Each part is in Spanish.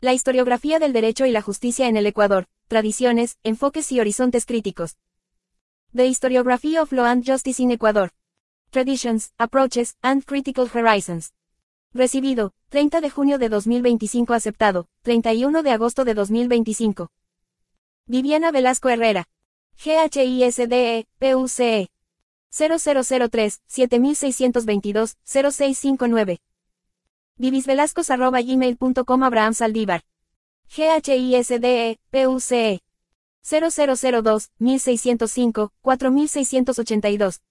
La historiografía del derecho y la justicia en el Ecuador, tradiciones, enfoques y horizontes críticos. The Historiography of Law and Justice in Ecuador. Traditions, Approaches, and Critical Horizons. Recibido, 30 de junio de 2025. Aceptado, 31 de agosto de 2025. Viviana Velasco Herrera. GHISDE, PUCE. 0003-7622-0659. vivisvelascos@gmail.com. Abraham Saldívar. GHISDE, PUCE. 0002-1605-4682.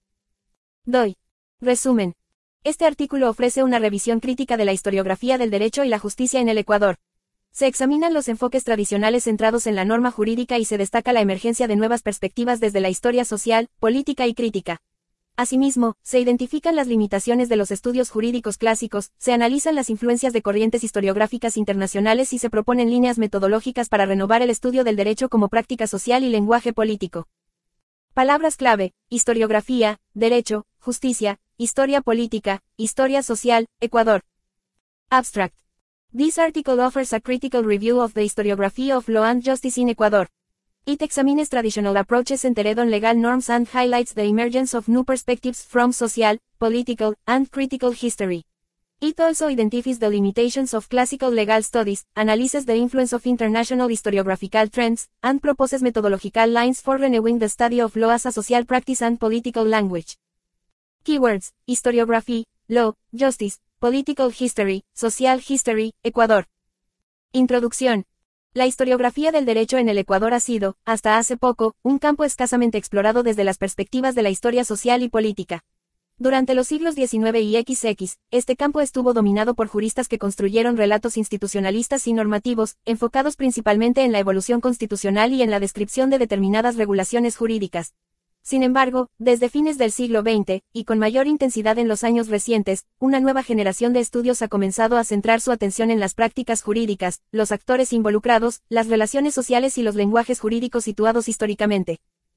DOI. Resumen. Este artículo ofrece una revisión crítica de la historiografía del derecho y la justicia en el Ecuador. Se examinan los enfoques tradicionales centrados en la norma jurídica y se destaca la emergencia de nuevas perspectivas desde la historia social, política y crítica. Asimismo, se identifican las limitaciones de los estudios jurídicos clásicos, se analizan las influencias de corrientes historiográficas internacionales y se proponen líneas metodológicas para renovar el estudio del derecho como práctica social y lenguaje político. Palabras clave: historiografía, derecho, justicia, historia política, historia social, Ecuador. Abstract. This article offers a critical review of the historiography of law and justice in Ecuador. It examines traditional approaches centered on legal norms and highlights the emergence of new perspectives from social, political, and critical history. It also identifies the limitations of classical legal studies, analyzes the influence of international historiographical trends, and proposes methodological lines for renewing the study of law as a social practice and political language. Keywords: historiography, law, justice, political history, social history, Ecuador. Introducción. La historiografía del derecho en el Ecuador ha sido, hasta hace poco, un campo escasamente explorado desde las perspectivas de la historia social y política. Durante los siglos XIX y XX, este campo estuvo dominado por juristas que construyeron relatos institucionalistas y normativos, enfocados principalmente en la evolución constitucional y en la descripción de determinadas regulaciones jurídicas. Sin embargo, desde fines del siglo XX, y con mayor intensidad en los años recientes, una nueva generación de estudios ha comenzado a centrar su atención en las prácticas jurídicas, los actores involucrados, las relaciones sociales y los lenguajes jurídicos situados históricamente.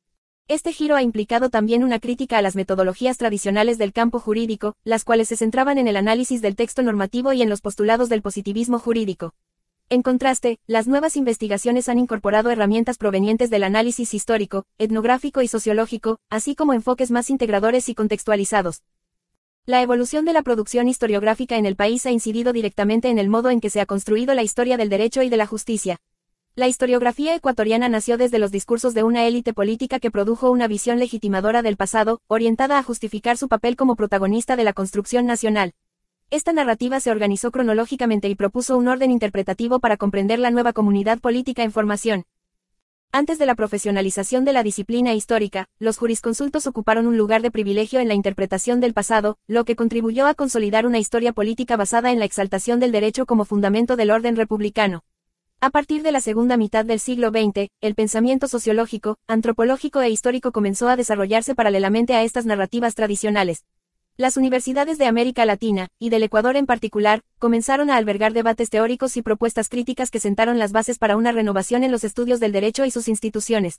Este giro ha implicado también una crítica a las metodologías tradicionales del campo jurídico, las cuales se centraban en el análisis del texto normativo y en los postulados del positivismo jurídico. En contraste, las nuevas investigaciones han incorporado herramientas provenientes del análisis histórico, etnográfico y sociológico, así como enfoques más integradores y contextualizados. La evolución de la producción historiográfica en el país ha incidido directamente en el modo en que se ha construido la historia del derecho y de la justicia. La historiografía ecuatoriana nació desde los discursos de una élite política que produjo una visión legitimadora del pasado, orientada a justificar su papel como protagonista de la construcción nacional. Esta narrativa se organizó cronológicamente y propuso un orden interpretativo para comprender la nueva comunidad política en formación. Antes de la profesionalización de la disciplina histórica, los jurisconsultos ocuparon un lugar de privilegio en la interpretación del pasado, lo que contribuyó a consolidar una historia política basada en la exaltación del derecho como fundamento del orden republicano. A partir de la segunda mitad del siglo XX, el pensamiento sociológico, antropológico e histórico comenzó a desarrollarse paralelamente a estas narrativas tradicionales. Las universidades de América Latina, y del Ecuador en particular, comenzaron a albergar debates teóricos y propuestas críticas que sentaron las bases para una renovación en los estudios del derecho y sus instituciones.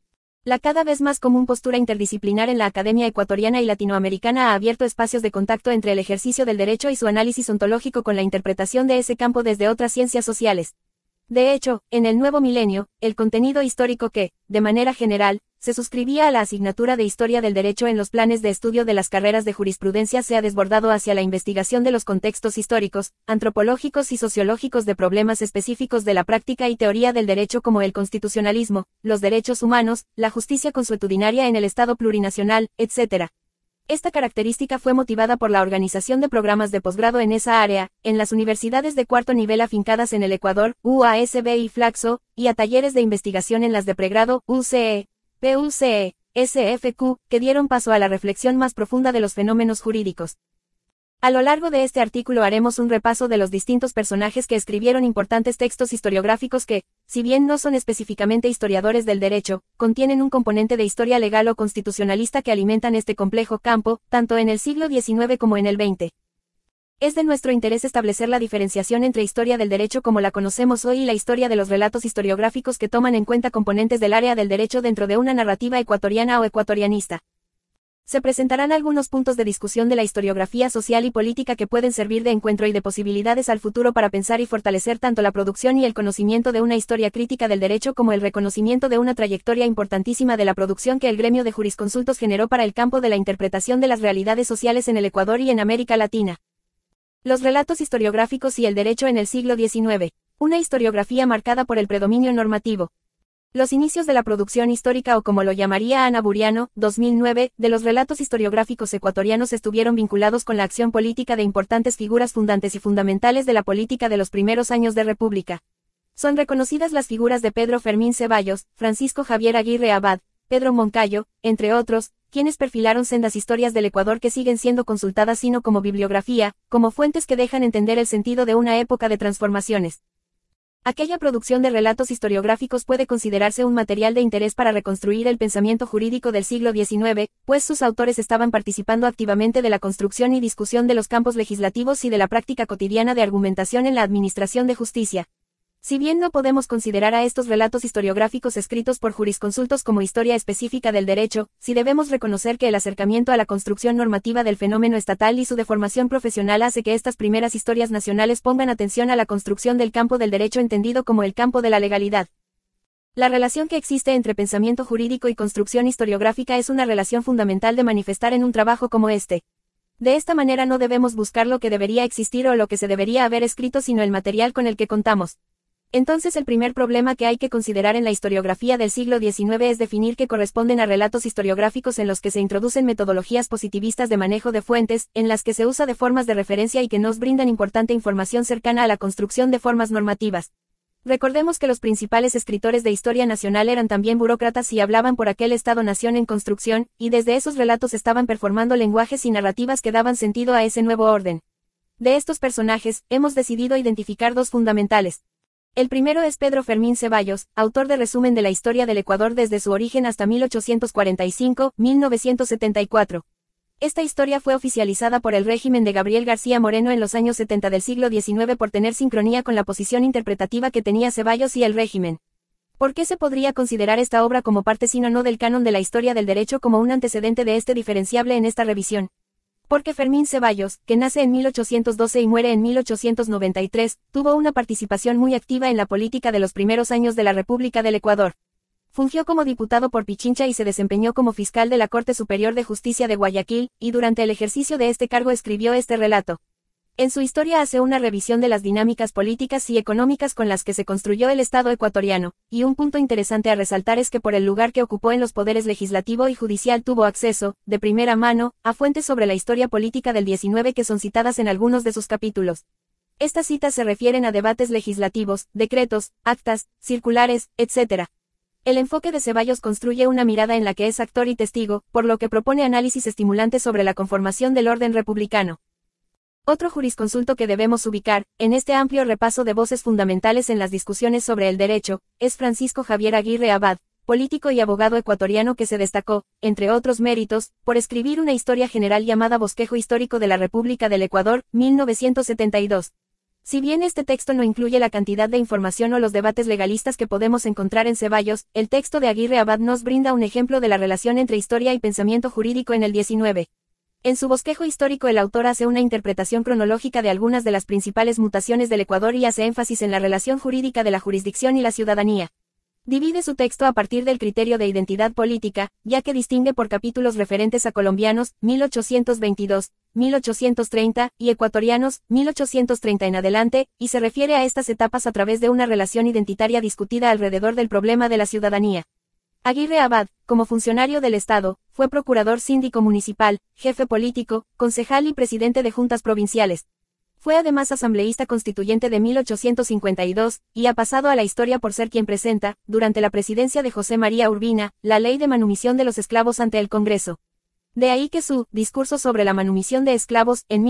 La cada vez más común postura interdisciplinar en la academia ecuatoriana y latinoamericana ha abierto espacios de contacto entre el ejercicio del derecho y su análisis ontológico con la interpretación de ese campo desde otras ciencias sociales. De hecho, en el nuevo milenio, el contenido histórico que, de manera general, se suscribía a la asignatura de Historia del Derecho en los planes de estudio de las carreras de jurisprudencia se ha desbordado hacia la investigación de los contextos históricos, antropológicos y sociológicos de problemas específicos de la práctica y teoría del derecho como el constitucionalismo, los derechos humanos, la justicia consuetudinaria en el Estado plurinacional, etc. Esta característica fue motivada por la organización de programas de posgrado en esa área, en las universidades de cuarto nivel afincadas en el Ecuador, UASB y Flaxo, y a talleres de investigación en las de pregrado, UCE, PUCE, SFQ, que dieron paso a la reflexión más profunda de los fenómenos jurídicos. A lo largo de este artículo haremos un repaso de los distintos personajes que escribieron importantes textos historiográficos que, si bien no son específicamente historiadores del derecho, contienen un componente de historia legal o constitucionalista que alimentan este complejo campo, tanto en el siglo XIX como en el XX. Es de nuestro interés establecer la diferenciación entre historia del derecho como la conocemos hoy y la historia de los relatos historiográficos que toman en cuenta componentes del área del derecho dentro de una narrativa ecuatoriana o ecuatorianista. Se presentarán algunos puntos de discusión de la historiografía social y política que pueden servir de encuentro y de posibilidades al futuro para pensar y fortalecer tanto la producción y el conocimiento de una historia crítica del derecho como el reconocimiento de una trayectoria importantísima de la producción que el gremio de jurisconsultos generó para el campo de la interpretación de las realidades sociales en el Ecuador y en América Latina. Los relatos historiográficos y el derecho en el siglo XIX. Una historiografía marcada por el predominio normativo. Los inicios de la producción histórica, o como lo llamaría Ana Buriano, 2009, de los relatos historiográficos ecuatorianos estuvieron vinculados con la acción política de importantes figuras fundantes y fundamentales de la política de los primeros años de República. Son reconocidas las figuras de Pedro Fermín Ceballos, Francisco Javier Aguirre Abad, Pedro Moncayo, entre otros, quienes perfilaron sendas historias del Ecuador que siguen siendo consultadas sino como bibliografía, como fuentes que dejan entender el sentido de una época de transformaciones. Aquella producción de relatos historiográficos puede considerarse un material de interés para reconstruir el pensamiento jurídico del siglo XIX, pues sus autores estaban participando activamente de la construcción y discusión de los campos legislativos y de la práctica cotidiana de argumentación en la administración de justicia. Si bien no podemos considerar a estos relatos historiográficos escritos por jurisconsultos como historia específica del derecho, sí debemos reconocer que el acercamiento a la construcción normativa del fenómeno estatal y su deformación profesional hace que estas primeras historias nacionales pongan atención a la construcción del campo del derecho entendido como el campo de la legalidad. La relación que existe entre pensamiento jurídico y construcción historiográfica es una relación fundamental de manifestar en un trabajo como este. De esta manera no debemos buscar lo que debería existir o lo que se debería haber escrito, sino el material con el que contamos. Entonces el primer problema que hay que considerar en la historiografía del siglo XIX es definir qué corresponden a relatos historiográficos en los que se introducen metodologías positivistas de manejo de fuentes, en las que se usa de formas de referencia y que nos brindan importante información cercana a la construcción de formas normativas. Recordemos que los principales escritores de historia nacional eran también burócratas y hablaban por aquel Estado-nación en construcción, y desde esos relatos estaban performando lenguajes y narrativas que daban sentido a ese nuevo orden. De estos personajes, hemos decidido identificar dos fundamentales. El primero es Pedro Fermín Ceballos, autor de Resumen de la Historia del Ecuador desde su origen hasta 1845-1974. Esta historia fue oficializada por el régimen de Gabriel García Moreno en los años 70 del siglo XIX por tener sincronía con la posición interpretativa que tenía Ceballos y el régimen. ¿Por qué se podría considerar esta obra como parte sino no del canon de la historia del derecho como un antecedente de este diferenciable en esta revisión? Porque Fermín Ceballos, que nace en 1812 y muere en 1893, tuvo una participación muy activa en la política de los primeros años de la República del Ecuador. Fungió como diputado por Pichincha y se desempeñó como fiscal de la Corte Superior de Justicia de Guayaquil, y durante el ejercicio de este cargo escribió este relato. En su historia hace una revisión de las dinámicas políticas y económicas con las que se construyó el Estado ecuatoriano, y un punto interesante a resaltar es que por el lugar que ocupó en los poderes legislativo y judicial tuvo acceso, de primera mano, a fuentes sobre la historia política del XIX que son citadas en algunos de sus capítulos. Estas citas se refieren a debates legislativos, decretos, actas, circulares, etc. El enfoque de Ceballos construye una mirada en la que es actor y testigo, por lo que propone análisis estimulantes sobre la conformación del orden republicano. Otro jurisconsulto que debemos ubicar, en este amplio repaso de voces fundamentales en las discusiones sobre el derecho, es Francisco Javier Aguirre Abad, político y abogado ecuatoriano que se destacó, entre otros méritos, por escribir una historia general llamada Bosquejo Histórico de la República del Ecuador, 1972. Si bien este texto no incluye la cantidad de información o los debates legalistas que podemos encontrar en Ceballos, el texto de Aguirre Abad nos brinda un ejemplo de la relación entre historia y pensamiento jurídico en el XIX. En su bosquejo histórico el autor hace una interpretación cronológica de algunas de las principales mutaciones del Ecuador y hace énfasis en la relación jurídica de la jurisdicción y la ciudadanía. Divide su texto a partir del criterio de identidad política, ya que distingue por capítulos referentes a colombianos, 1822, 1830, y ecuatorianos, 1830 en adelante, y se refiere a estas etapas a través de una relación identitaria discutida alrededor del problema de la ciudadanía. Aguirre Abad, como funcionario del Estado, fue procurador síndico municipal, jefe político, concejal y presidente de juntas provinciales. Fue además asambleísta constituyente de 1852, y ha pasado a la historia por ser quien presenta, durante la presidencia de José María Urbina, la ley de manumisión de los esclavos ante el Congreso. De ahí que su discurso sobre la manumisión de esclavos, en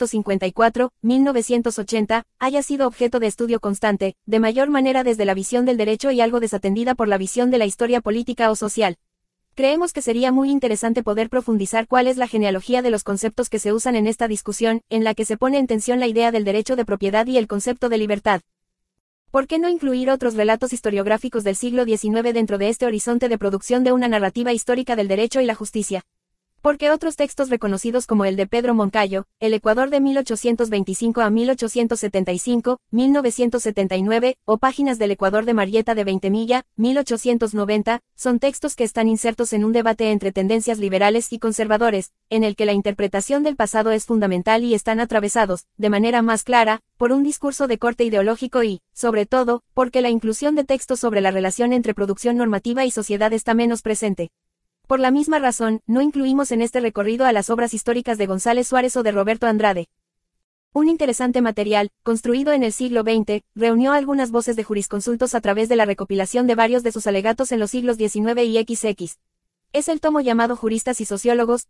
1854-1980, haya sido objeto de estudio constante, de mayor manera desde la visión del derecho y algo desatendida por la visión de la historia política o social. Creemos que sería muy interesante poder profundizar cuál es la genealogía de los conceptos que se usan en esta discusión, en la que se pone en tensión la idea del derecho de propiedad y el concepto de libertad. ¿Por qué no incluir otros relatos historiográficos del siglo XIX dentro de este horizonte de producción de una narrativa histórica del derecho y la justicia? Porque otros textos reconocidos como el de Pedro Moncayo, El Ecuador de 1825 a 1875, 1979, o Páginas del Ecuador de Marieta de Veintemilla, 1890, son textos que están insertos en un debate entre tendencias liberales y conservadores, en el que la interpretación del pasado es fundamental y están atravesados, de manera más clara, por un discurso de corte ideológico y, sobre todo, porque la inclusión de textos sobre la relación entre producción normativa y sociedad está menos presente. Por la misma razón, no incluimos en este recorrido a las obras históricas de González Suárez o de Roberto Andrade. Un interesante material, construido en el siglo XX, reunió algunas voces de jurisconsultos a través de la recopilación de varios de sus alegatos en los siglos XIX y XX. Es el tomo llamado Juristas y Sociólogos,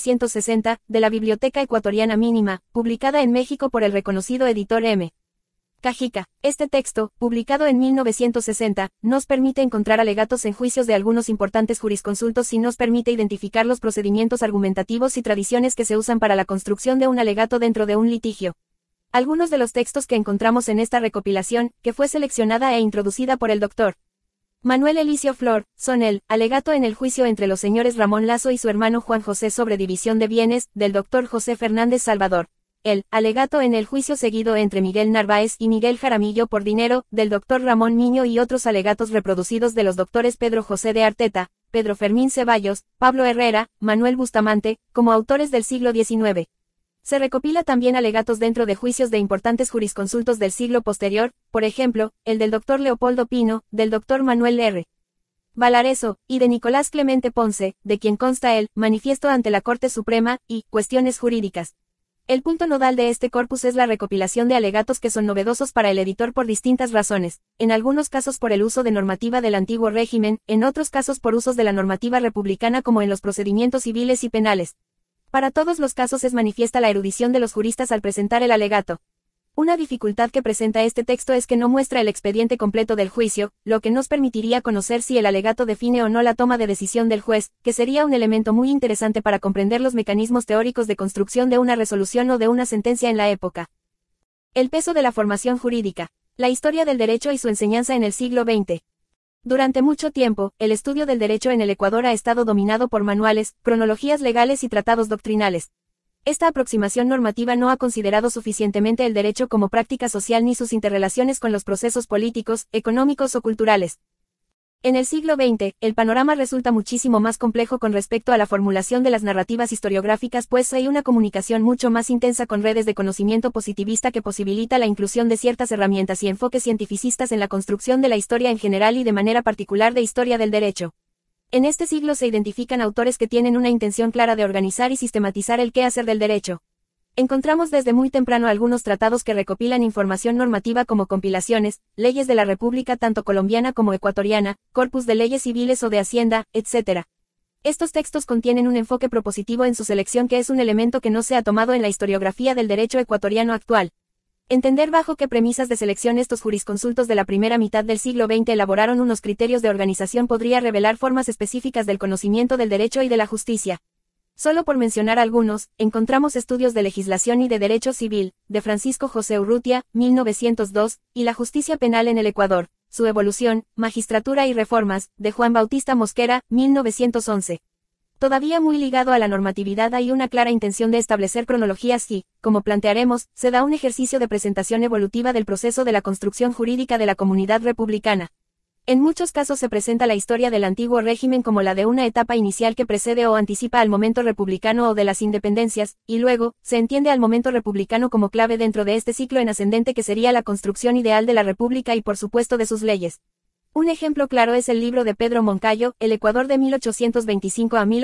1960, de la Biblioteca Ecuatoriana Mínima, publicada en México por el reconocido editor M. Cajica. Este texto, publicado en 1960, nos permite encontrar alegatos en juicios de algunos importantes jurisconsultos y nos permite identificar los procedimientos argumentativos y tradiciones que se usan para la construcción de un alegato dentro de un litigio. Algunos de los textos que encontramos en esta recopilación, que fue seleccionada e introducida por el Dr. Manuel Elicio Flor, son el alegato en el juicio entre los señores Ramón Lazo y su hermano Juan José sobre división de bienes, del Dr. José Fernández Salvador. El alegato en el juicio seguido entre Miguel Narváez y Miguel Jaramillo por dinero, del Dr. Ramón Miño y otros alegatos reproducidos de los doctores Pedro José de Arteta, Pedro Fermín Ceballos, Pablo Herrera, Manuel Bustamante, como autores del siglo XIX. Se recopila también alegatos dentro de juicios de importantes jurisconsultos del siglo posterior, por ejemplo, el del Dr. Leopoldo Pino, del Dr. Manuel R. Valareso, y de Nicolás Clemente Ponce, de quien consta el Manifiesto ante la Corte Suprema, y Cuestiones Jurídicas. El punto nodal de este corpus es la recopilación de alegatos que son novedosos para el editor por distintas razones, en algunos casos por el uso de normativa del antiguo régimen, en otros casos por usos de la normativa republicana como en los procedimientos civiles y penales. Para todos los casos es manifiesta la erudición de los juristas al presentar el alegato. Una dificultad que presenta este texto es que no muestra el expediente completo del juicio, lo que nos permitiría conocer si el alegato define o no la toma de decisión del juez, que sería un elemento muy interesante para comprender los mecanismos teóricos de construcción de una resolución o de una sentencia en la época. El peso de la formación jurídica. La historia del derecho y su enseñanza en el siglo XX. Durante mucho tiempo, el estudio del derecho en el Ecuador ha estado dominado por manuales, cronologías legales y tratados doctrinales. Esta aproximación normativa no ha considerado suficientemente el derecho como práctica social ni sus interrelaciones con los procesos políticos, económicos o culturales. En el siglo XX, el panorama resulta muchísimo más complejo con respecto a la formulación de las narrativas historiográficas, pues hay una comunicación mucho más intensa con redes de conocimiento positivista que posibilita la inclusión de ciertas herramientas y enfoques cientificistas en la construcción de la historia en general y de manera particular de historia del derecho. En este siglo se identifican autores que tienen una intención clara de organizar y sistematizar el quehacer del derecho. Encontramos desde muy temprano algunos tratados que recopilan información normativa como compilaciones, leyes de la República tanto colombiana como ecuatoriana, corpus de leyes civiles o de hacienda, etc. Estos textos contienen un enfoque propositivo en su selección que es un elemento que no se ha tomado en la historiografía del derecho ecuatoriano actual. Entender bajo qué premisas de selección estos jurisconsultos de la primera mitad del siglo XX elaboraron unos criterios de organización podría revelar formas específicas del conocimiento del derecho y de la justicia. Solo por mencionar algunos, encontramos Estudios de Legislación y de Derecho Civil, de Francisco José Urrutia, 1902, y La Justicia Penal en el Ecuador, su evolución, Magistratura y Reformas, de Juan Bautista Mosquera, 1911. Todavía muy ligado a la normatividad hay una clara intención de establecer cronologías y, como plantearemos, se da un ejercicio de presentación evolutiva del proceso de la construcción jurídica de la comunidad republicana. En muchos casos se presenta la historia del antiguo régimen como la de una etapa inicial que precede o anticipa al momento republicano o de las independencias, y luego, se entiende al momento republicano como clave dentro de este ciclo en ascendente que sería la construcción ideal de la república y por supuesto de sus leyes. Un ejemplo claro es el libro de Pedro Moncayo, El Ecuador de 1825 a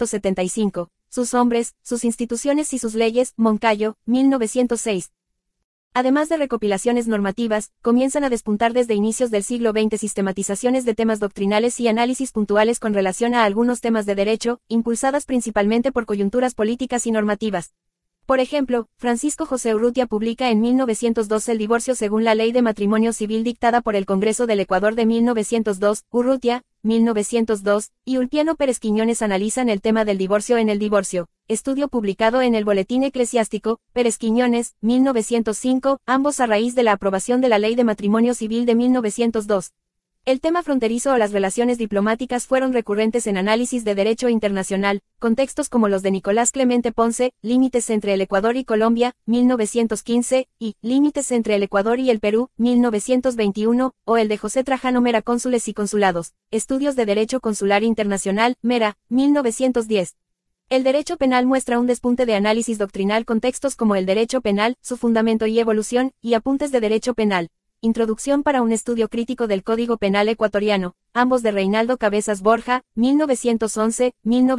1875, sus hombres, sus instituciones y sus leyes, Moncayo, 1906. Además de recopilaciones normativas, comienzan a despuntar desde inicios del siglo XX sistematizaciones de temas doctrinales y análisis puntuales con relación a algunos temas de derecho, impulsadas principalmente por coyunturas políticas y normativas. Por ejemplo, Francisco José Urrutia publica en 1902 el divorcio según la Ley de Matrimonio Civil dictada por el Congreso del Ecuador de 1902, Urrutia, 1902, y Ulpiano Pérez Quiñones analizan el tema del divorcio en el divorcio, estudio publicado en el Boletín Eclesiástico, Pérez Quiñones, 1905, ambos a raíz de la aprobación de la Ley de Matrimonio Civil de 1902. El tema fronterizo o las relaciones diplomáticas fueron recurrentes en análisis de derecho internacional, con textos como los de Nicolás Clemente Ponce, Límites entre el Ecuador y Colombia, 1915, y Límites entre el Ecuador y el Perú, 1921, o el de José Trajano Mera Cónsules y Consulados, Estudios de Derecho Consular Internacional, Mera, 1910. El derecho penal muestra un despunte de análisis doctrinal con textos como El derecho penal, su fundamento y evolución, y Apuntes de derecho penal. Introducción para un estudio crítico del Código Penal ecuatoriano, ambos de Reinaldo Cabezas Borja, 1911,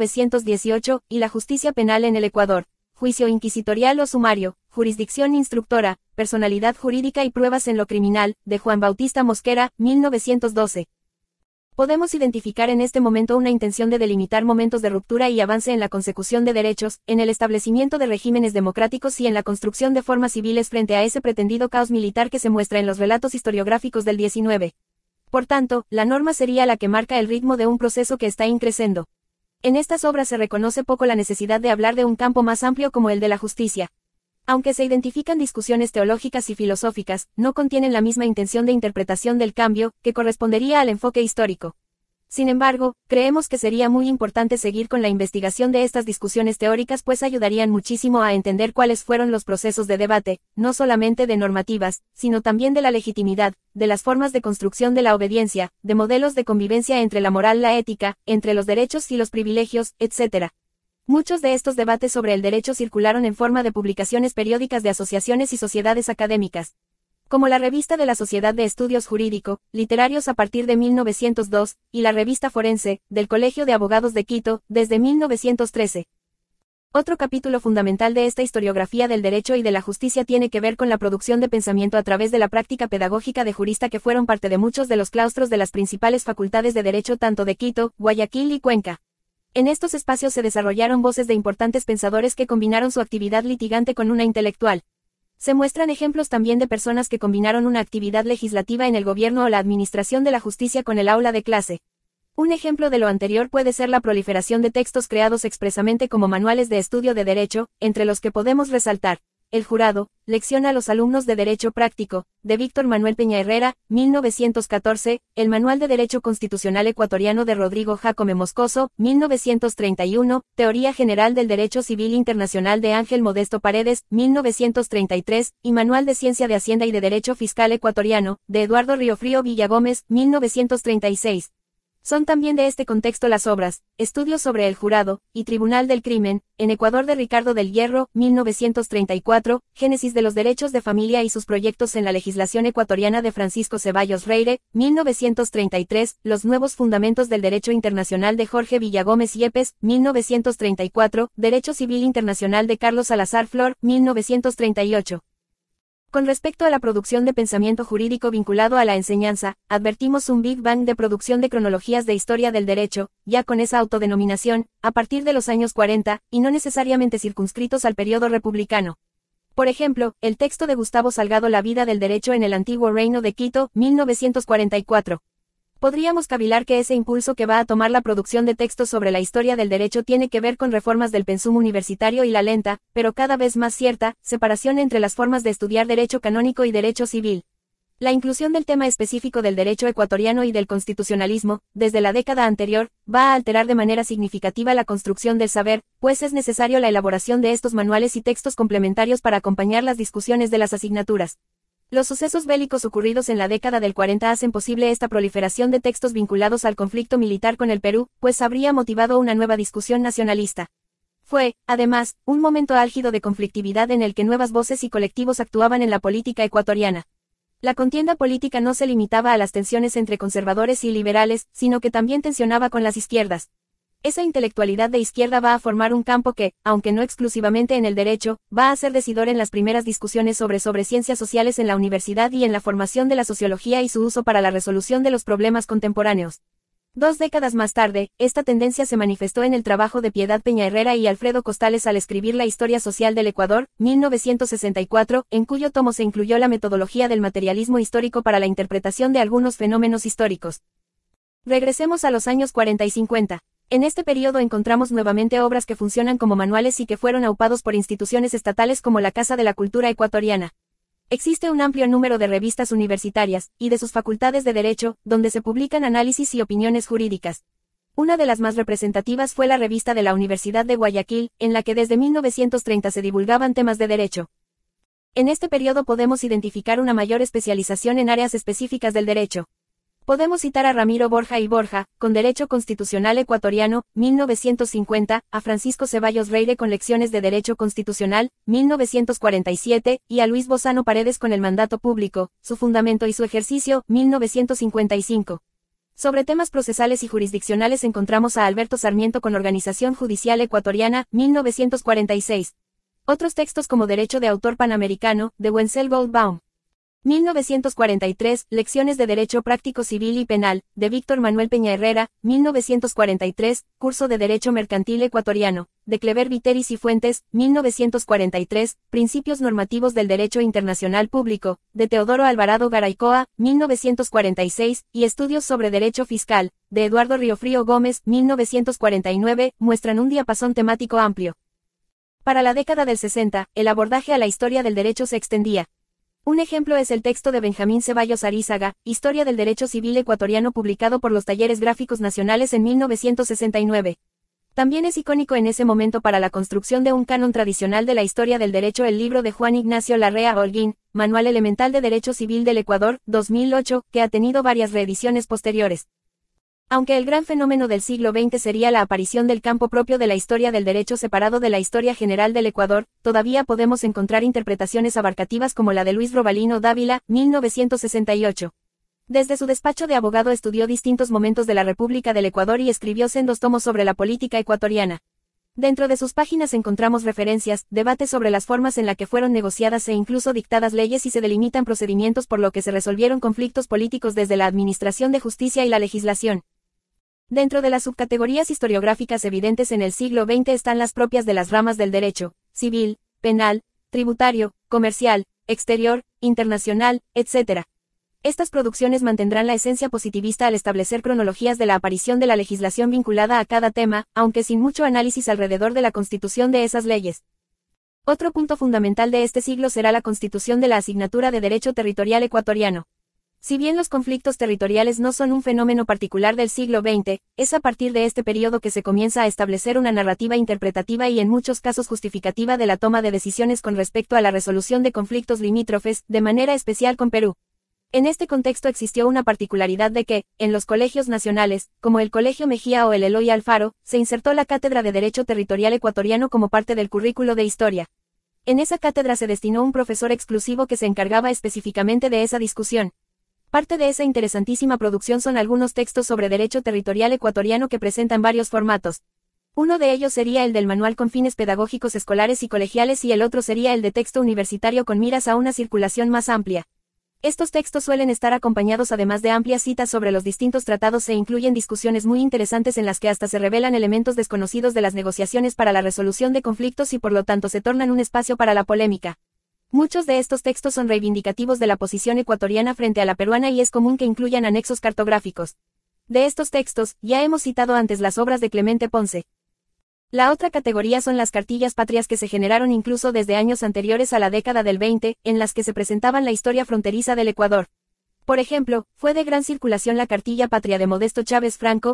1918, y La justicia penal en el Ecuador, juicio inquisitorial o sumario, jurisdicción instructora, personalidad jurídica y pruebas en lo criminal, de Juan Bautista Mosquera, 1912. Podemos identificar en este momento una intención de delimitar momentos de ruptura y avance en la consecución de derechos, en el establecimiento de regímenes democráticos y en la construcción de formas civiles frente a ese pretendido caos militar que se muestra en los relatos historiográficos del 19. Por tanto, la norma sería la que marca el ritmo de un proceso que está increciendo. En estas obras se reconoce poco la necesidad de hablar de un campo más amplio como el de la justicia. Aunque se identifican discusiones teológicas y filosóficas, no contienen la misma intención de interpretación del cambio, que correspondería al enfoque histórico. Sin embargo, creemos que sería muy importante seguir con la investigación de estas discusiones teóricas pues ayudarían muchísimo a entender cuáles fueron los procesos de debate, no solamente de normativas, sino también de la legitimidad, de las formas de construcción de la obediencia, de modelos de convivencia entre la moral y la ética, entre los derechos y los privilegios, etc. Muchos de estos debates sobre el derecho circularon en forma de publicaciones periódicas de asociaciones y sociedades académicas, como la Revista de la Sociedad de Estudios Jurídico, Literarios a partir de 1902, y la Revista Forense, del Colegio de Abogados de Quito, desde 1913. Otro capítulo fundamental de esta historiografía del derecho y de la justicia tiene que ver con la producción de pensamiento a través de la práctica pedagógica de jurista que fueron parte de muchos de los claustros de las principales facultades de derecho tanto de Quito, Guayaquil y Cuenca. En estos espacios se desarrollaron voces de importantes pensadores que combinaron su actividad litigante con una intelectual. Se muestran ejemplos también de personas que combinaron una actividad legislativa en el gobierno o la administración de la justicia con el aula de clase. Un ejemplo de lo anterior puede ser la proliferación de textos creados expresamente como manuales de estudio de derecho, entre los que podemos resaltar El jurado, lección a los alumnos de Derecho Práctico, de Víctor Manuel Peña Herrera, 1914, el Manual de Derecho Constitucional Ecuatoriano de Rodrigo Jácome Moscoso, 1931, Teoría General del Derecho Civil Internacional de Ángel Modesto Paredes, 1933, y Manual de Ciencia de Hacienda y de Derecho Fiscal Ecuatoriano, de Eduardo Riofrío Villagómez, 1936. Son también de este contexto las obras, Estudios sobre el jurado, y Tribunal del Crimen, en Ecuador de Ricardo del Hierro, 1934, Génesis de los derechos de familia y sus proyectos en la legislación ecuatoriana de Francisco Ceballos Reire, 1933, Los nuevos fundamentos del derecho internacional de Jorge Villagómez Yepes, 1934, Derecho Civil Internacional de Carlos Salazar Flor, 1938. Con respecto a la producción de pensamiento jurídico vinculado a la enseñanza, advertimos un Big Bang de producción de cronologías de historia del derecho, ya con esa autodenominación, a partir de los años 40, y no necesariamente circunscritos al periodo republicano. Por ejemplo, el texto de Gustavo Salgado La vida del derecho en el antiguo Reino de Quito, 1944. Podríamos cavilar que ese impulso que va a tomar la producción de textos sobre la historia del derecho tiene que ver con reformas del pensum universitario y la lenta, pero cada vez más cierta, separación entre las formas de estudiar derecho canónico y derecho civil. La inclusión del tema específico del derecho ecuatoriano y del constitucionalismo, desde la década anterior, va a alterar de manera significativa la construcción del saber, pues es necesario la elaboración de estos manuales y textos complementarios para acompañar las discusiones de las asignaturas. Los sucesos bélicos ocurridos en la década del 40 hacen posible esta proliferación de textos vinculados al conflicto militar con el Perú, pues habría motivado una nueva discusión nacionalista. Fue, además, un momento álgido de conflictividad en el que nuevas voces y colectivos actuaban en la política ecuatoriana. La contienda política no se limitaba a las tensiones entre conservadores y liberales, sino que también tensionaba con las izquierdas. Esa intelectualidad de izquierda va a formar un campo que, aunque no exclusivamente en el derecho, va a ser decidor en las primeras discusiones sobre ciencias sociales en la universidad y en la formación de la sociología y su uso para la resolución de los problemas contemporáneos. 2 décadas más tarde, esta tendencia se manifestó en el trabajo de Piedad Peña Herrera y Alfredo Costales al escribir La historia social del Ecuador, 1964, en cuyo tomo se incluyó la metodología del materialismo histórico para la interpretación de algunos fenómenos históricos. Regresemos a los años 40 y 50. En este periodo encontramos nuevamente obras que funcionan como manuales y que fueron aupados por instituciones estatales como la Casa de la Cultura Ecuatoriana. Existe un amplio número de revistas universitarias, y de sus facultades de Derecho, donde se publican análisis y opiniones jurídicas. Una de las más representativas fue la revista de la Universidad de Guayaquil, en la que desde 1930 se divulgaban temas de derecho. En este periodo podemos identificar una mayor especialización en áreas específicas del derecho. Podemos citar a Ramiro Borja y Borja, con Derecho Constitucional Ecuatoriano, 1950, a Francisco Ceballos Reire con Lecciones de Derecho Constitucional, 1947, y a Luis Bozano Paredes con El Mandato Público, su fundamento y su ejercicio, 1955. Sobre temas procesales y jurisdiccionales encontramos a Alberto Sarmiento con Organización Judicial Ecuatoriana, 1946. Otros textos como Derecho de Autor Panamericano, de Wenzel Goldbaum. 1943, Lecciones de Derecho Práctico Civil y Penal, de Víctor Manuel Peña Herrera, 1943, Curso de Derecho Mercantil Ecuatoriano, de Clever Viteris y Fuentes, 1943, Principios Normativos del Derecho Internacional Público, de Teodoro Alvarado Garaycoa, 1946, y Estudios sobre Derecho Fiscal, de Eduardo Riofrío Gómez, 1949, muestran un diapasón temático amplio. Para la década del 60, el abordaje a la historia del derecho se extendía. Un ejemplo es el texto de Benjamín Ceballos Arízaga, Historia del Derecho Civil Ecuatoriano, publicado por los Talleres Gráficos Nacionales en 1969. También es icónico en ese momento para la construcción de un canon tradicional de la historia del derecho el libro de Juan Ignacio Larrea Holguín, Manual Elemental de Derecho Civil del Ecuador, 2008, que ha tenido varias reediciones posteriores. Aunque el gran fenómeno del siglo XX sería la aparición del campo propio de la historia del derecho separado de la historia general del Ecuador, todavía podemos encontrar interpretaciones abarcativas como la de Luis Robalino Dávila, 1968. Desde su despacho de abogado estudió distintos momentos de la República del Ecuador y escribió sendos tomos sobre la política ecuatoriana. Dentro de sus páginas encontramos referencias, debates sobre las formas en la que fueron negociadas e incluso dictadas leyes y se delimitan procedimientos por lo que se resolvieron conflictos políticos desde la administración de justicia y la legislación. Dentro de las subcategorías historiográficas evidentes en el siglo XX están las propias de las ramas del derecho, civil, penal, tributario, comercial, exterior, internacional, etc. Estas producciones mantendrán la esencia positivista al establecer cronologías de la aparición de la legislación vinculada a cada tema, aunque sin mucho análisis alrededor de la constitución de esas leyes. Otro punto fundamental de este siglo será la constitución de la asignatura de Derecho Territorial Ecuatoriano. Si bien los conflictos territoriales no son un fenómeno particular del siglo XX, es a partir de este periodo que se comienza a establecer una narrativa interpretativa y en muchos casos justificativa de la toma de decisiones con respecto a la resolución de conflictos limítrofes, de manera especial con Perú. En este contexto existió una particularidad de que, en los colegios nacionales, como el Colegio Mejía o el Eloy Alfaro, se insertó la Cátedra de Derecho Territorial Ecuatoriano como parte del currículo de historia. En esa cátedra se destinó un profesor exclusivo que se encargaba específicamente de esa discusión. Parte de esa interesantísima producción son algunos textos sobre derecho territorial ecuatoriano que presentan varios formatos. Uno de ellos sería el del manual con fines pedagógicos escolares y colegiales y el otro sería el de texto universitario con miras a una circulación más amplia. Estos textos suelen estar acompañados además de amplias citas sobre los distintos tratados e incluyen discusiones muy interesantes en las que hasta se revelan elementos desconocidos de las negociaciones para la resolución de conflictos y por lo tanto se tornan un espacio para la polémica. Muchos de estos textos son reivindicativos de la posición ecuatoriana frente a la peruana y es común que incluyan anexos cartográficos. De estos textos, ya hemos citado antes las obras de Clemente Ponce. La otra categoría son las cartillas patrias que se generaron incluso desde años anteriores a la década del 20, en las que se presentaban la historia fronteriza del Ecuador. Por ejemplo, fue de gran circulación la cartilla patria de Modesto Chávez Franco,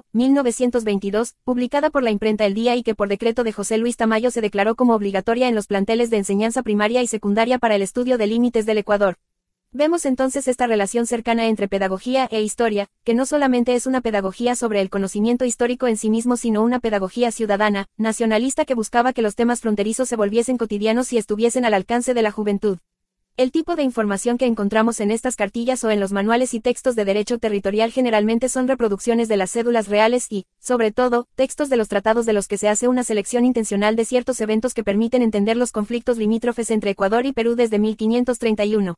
1922, publicada por la imprenta El Día y que por decreto de José Luis Tamayo se declaró como obligatoria en los planteles de enseñanza primaria y secundaria para el estudio de límites del Ecuador. Vemos entonces esta relación cercana entre pedagogía e historia, que no solamente es una pedagogía sobre el conocimiento histórico en sí mismo sino una pedagogía ciudadana, nacionalista que buscaba que los temas fronterizos se volviesen cotidianos y estuviesen al alcance de la juventud. El tipo de información que encontramos en estas cartillas o en los manuales y textos de derecho territorial generalmente son reproducciones de las cédulas reales y, sobre todo, textos de los tratados de los que se hace una selección intencional de ciertos eventos que permiten entender los conflictos limítrofes entre Ecuador y Perú desde 1531.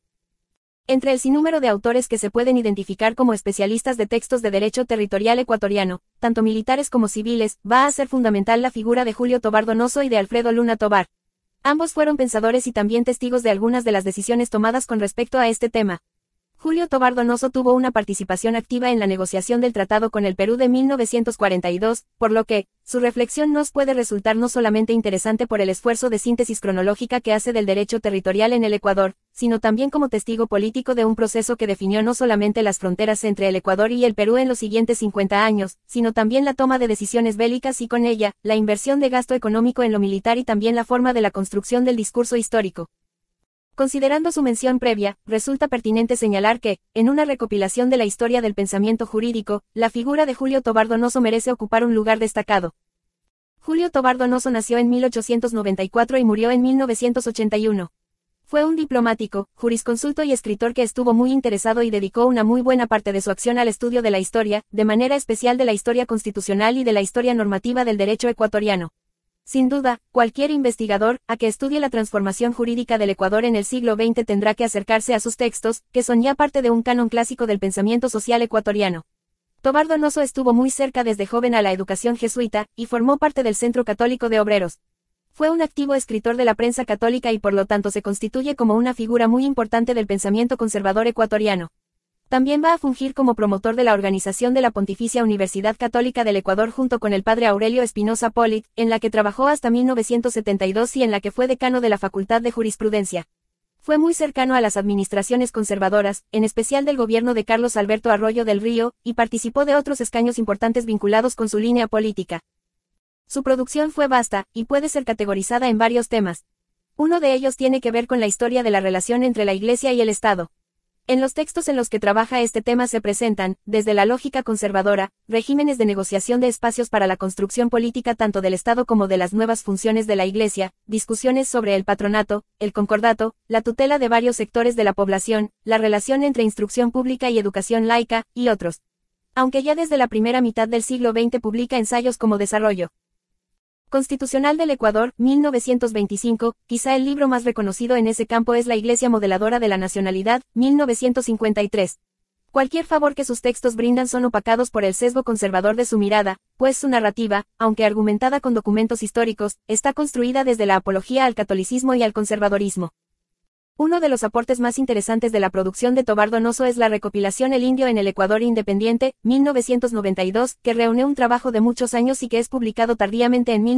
Entre el sinnúmero de autores que se pueden identificar como especialistas de textos de derecho territorial ecuatoriano, tanto militares como civiles, va a ser fundamental la figura de Julio Tobar Donoso y de Alfredo Luna Tobar. Ambos fueron pensadores y también testigos de algunas de las decisiones tomadas con respecto a este tema. Julio Tobar Donoso tuvo una participación activa en la negociación del tratado con el Perú de 1942, por lo que, su reflexión nos puede resultar no solamente interesante por el esfuerzo de síntesis cronológica que hace del derecho territorial en el Ecuador, sino también como testigo político de un proceso que definió no solamente las fronteras entre el Ecuador y el Perú en los siguientes 50 años, sino también la toma de decisiones bélicas y con ella, la inversión de gasto económico en lo militar y también la forma de la construcción del discurso histórico. Considerando su mención previa, resulta pertinente señalar que, en una recopilación de la historia del pensamiento jurídico, la figura de Julio Tobar Donoso merece ocupar un lugar destacado. Julio Tobar Donoso nació en 1894 y murió en 1981. Fue un diplomático, jurisconsulto y escritor que estuvo muy interesado y dedicó una muy buena parte de su acción al estudio de la historia, de manera especial de la historia constitucional y de la historia normativa del derecho ecuatoriano. Sin duda, cualquier investigador, a que estudie la transformación jurídica del Ecuador en el siglo XX tendrá que acercarse a sus textos, que son ya parte de un canon clásico del pensamiento social ecuatoriano. Tobar Donoso estuvo muy cerca desde joven a la educación jesuita, y formó parte del Centro Católico de Obreros. Fue un activo escritor de la prensa católica y por lo tanto se constituye como una figura muy importante del pensamiento conservador ecuatoriano. También va a fungir como promotor de la organización de la Pontificia Universidad Católica del Ecuador junto con el padre Aurelio Espinosa Polit, en la que trabajó hasta 1972 y en la que fue decano de la Facultad de Jurisprudencia. Fue muy cercano a las administraciones conservadoras, en especial del gobierno de Carlos Alberto Arroyo del Río, y participó de otros escaños importantes vinculados con su línea política. Su producción fue vasta, y puede ser categorizada en varios temas. Uno de ellos tiene que ver con la historia de la relación entre la Iglesia y el Estado. En los textos en los que trabaja este tema se presentan, desde la lógica conservadora, regímenes de negociación de espacios para la construcción política tanto del Estado como de las nuevas funciones de la Iglesia, discusiones sobre el patronato, el concordato, la tutela de varios sectores de la población, la relación entre instrucción pública y educación laica, y otros. Aunque ya desde la primera mitad del siglo XX publica ensayos como Desarrollo Constitucional del Ecuador, 1925, quizá el libro más reconocido en ese campo es La Iglesia Modeladora de la Nacionalidad, 1953. Cualquier favor que sus textos brindan son opacados por el sesgo conservador de su mirada, pues su narrativa, aunque argumentada con documentos históricos, está construida desde la apología al catolicismo y al conservadorismo. Uno de los aportes más interesantes de la producción de Tobar Donoso es la recopilación El Indio en el Ecuador Independiente, 1992, que reúne un trabajo de muchos años y que es publicado tardíamente en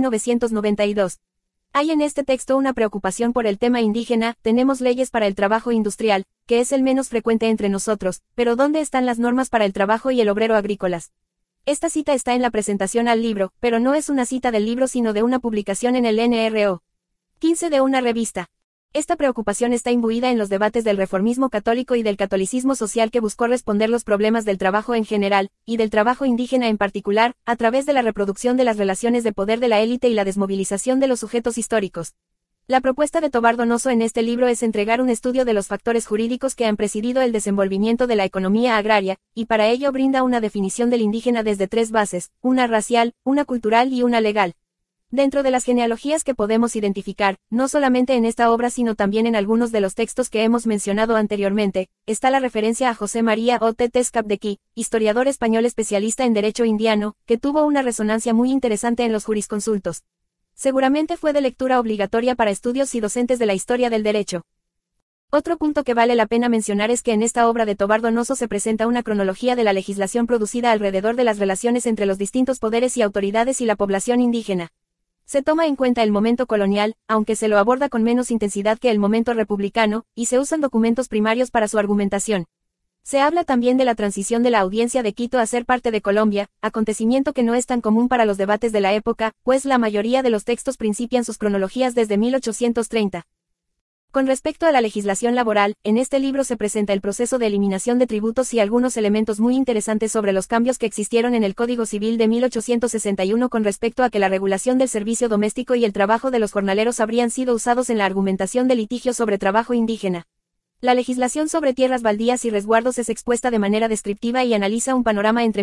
1992. Hay en este texto una preocupación por el tema indígena, tenemos leyes para el trabajo industrial, que es el menos frecuente entre nosotros, pero ¿dónde están las normas para el trabajo y el obrero agrícolas? Esta cita está en la presentación al libro, pero no es una cita del libro sino de una publicación en el NRO 15 de una revista. Esta preocupación está imbuida en los debates del reformismo católico y del catolicismo social que buscó responder los problemas del trabajo en general, y del trabajo indígena en particular, a través de la reproducción de las relaciones de poder de la élite y la desmovilización de los sujetos históricos. La propuesta de Tobar Donoso en este libro es entregar un estudio de los factores jurídicos que han presidido el desenvolvimiento de la economía agraria, y para ello brinda una definición del indígena desde tres bases, una racial, una cultural y una legal. Dentro de las genealogías que podemos identificar, no solamente en esta obra sino también en algunos de los textos que hemos mencionado anteriormente, está la referencia a José María Otetes Capdequí, historiador español especialista en derecho indiano, que tuvo una resonancia muy interesante en los jurisconsultos. Seguramente fue de lectura obligatoria para estudios y docentes de la historia del derecho. Otro punto que vale la pena mencionar es que en esta obra de Tobar Donoso se presenta una cronología de la legislación producida alrededor de las relaciones entre los distintos poderes y autoridades y la población indígena. Se toma en cuenta el momento colonial, aunque se lo aborda con menos intensidad que el momento republicano, y se usan documentos primarios para su argumentación. Se habla también de la transición de la Audiencia de Quito a ser parte de Colombia, acontecimiento que no es tan común para los debates de la época, pues la mayoría de los textos principian sus cronologías desde 1830. Con respecto a la legislación laboral, en este libro se presenta el proceso de eliminación de tributos y algunos elementos muy interesantes sobre los cambios que existieron en el Código Civil de 1861 con respecto a que la regulación del servicio doméstico y el trabajo de los jornaleros habrían sido usados en la argumentación de litigios sobre trabajo indígena. La legislación sobre tierras baldías y resguardos es expuesta de manera descriptiva y analiza un panorama entre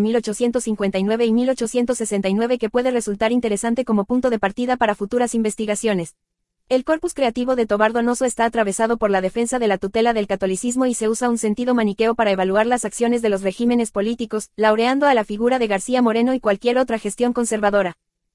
1859 y 1869 que puede resultar interesante como punto de partida para futuras investigaciones. El corpus creativo de Tobar Donoso está atravesado por la defensa de la tutela del catolicismo y se usa un sentido maniqueo para evaluar las acciones de los regímenes políticos, laureando a la figura de García Moreno y cualquier otra gestión conservadora.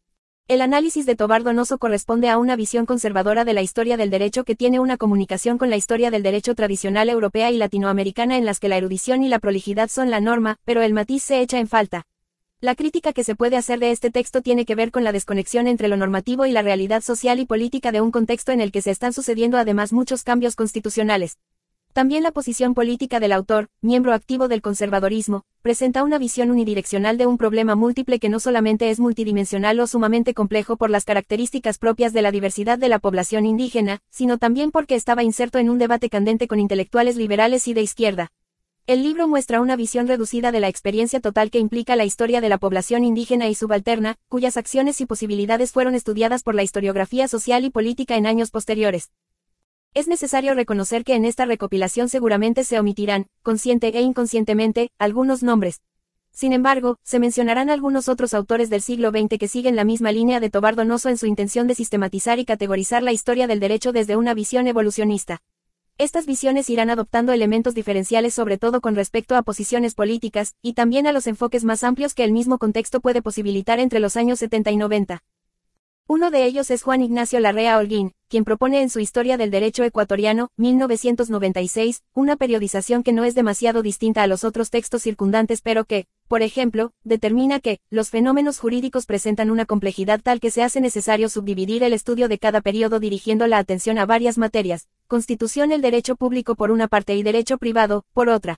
El análisis de Tobar Donoso corresponde a una visión conservadora de la historia del derecho que tiene una comunicación con la historia del derecho tradicional europea y latinoamericana en las que la erudición y la prolijidad son la norma, pero el matiz se echa en falta. La crítica que se puede hacer de este texto tiene que ver con la desconexión entre lo normativo y la realidad social y política de un contexto en el que se están sucediendo además muchos cambios constitucionales. También la posición política del autor, miembro activo del conservadorismo, presenta una visión unidireccional de un problema múltiple que no solamente es multidimensional o sumamente complejo por las características propias de la diversidad de la población indígena, sino también porque estaba inserto en un debate candente con intelectuales liberales y de izquierda. El libro muestra una visión reducida de la experiencia total que implica la historia de la población indígena y subalterna, cuyas acciones y posibilidades fueron estudiadas por la historiografía social y política en años posteriores. Es necesario reconocer que en esta recopilación seguramente se omitirán, consciente e inconscientemente, algunos nombres. Sin embargo, se mencionarán algunos otros autores del siglo XX que siguen la misma línea de Tobar Donoso en su intención de sistematizar y categorizar la historia del derecho desde una visión evolucionista. Estas visiones irán adoptando elementos diferenciales sobre todo con respecto a posiciones políticas, y también a los enfoques más amplios que el mismo contexto puede posibilitar entre los años 70 y 90. Uno de ellos es Juan Ignacio Larrea Holguín, quien propone en su Historia del Derecho Ecuatoriano, 1996, una periodización que no es demasiado distinta a los otros textos circundantes pero que, por ejemplo, determina que, los fenómenos jurídicos presentan una complejidad tal que se hace necesario subdividir el estudio de cada periodo dirigiendo la atención a varias materias, Constitución el derecho público por una parte y derecho privado, por otra.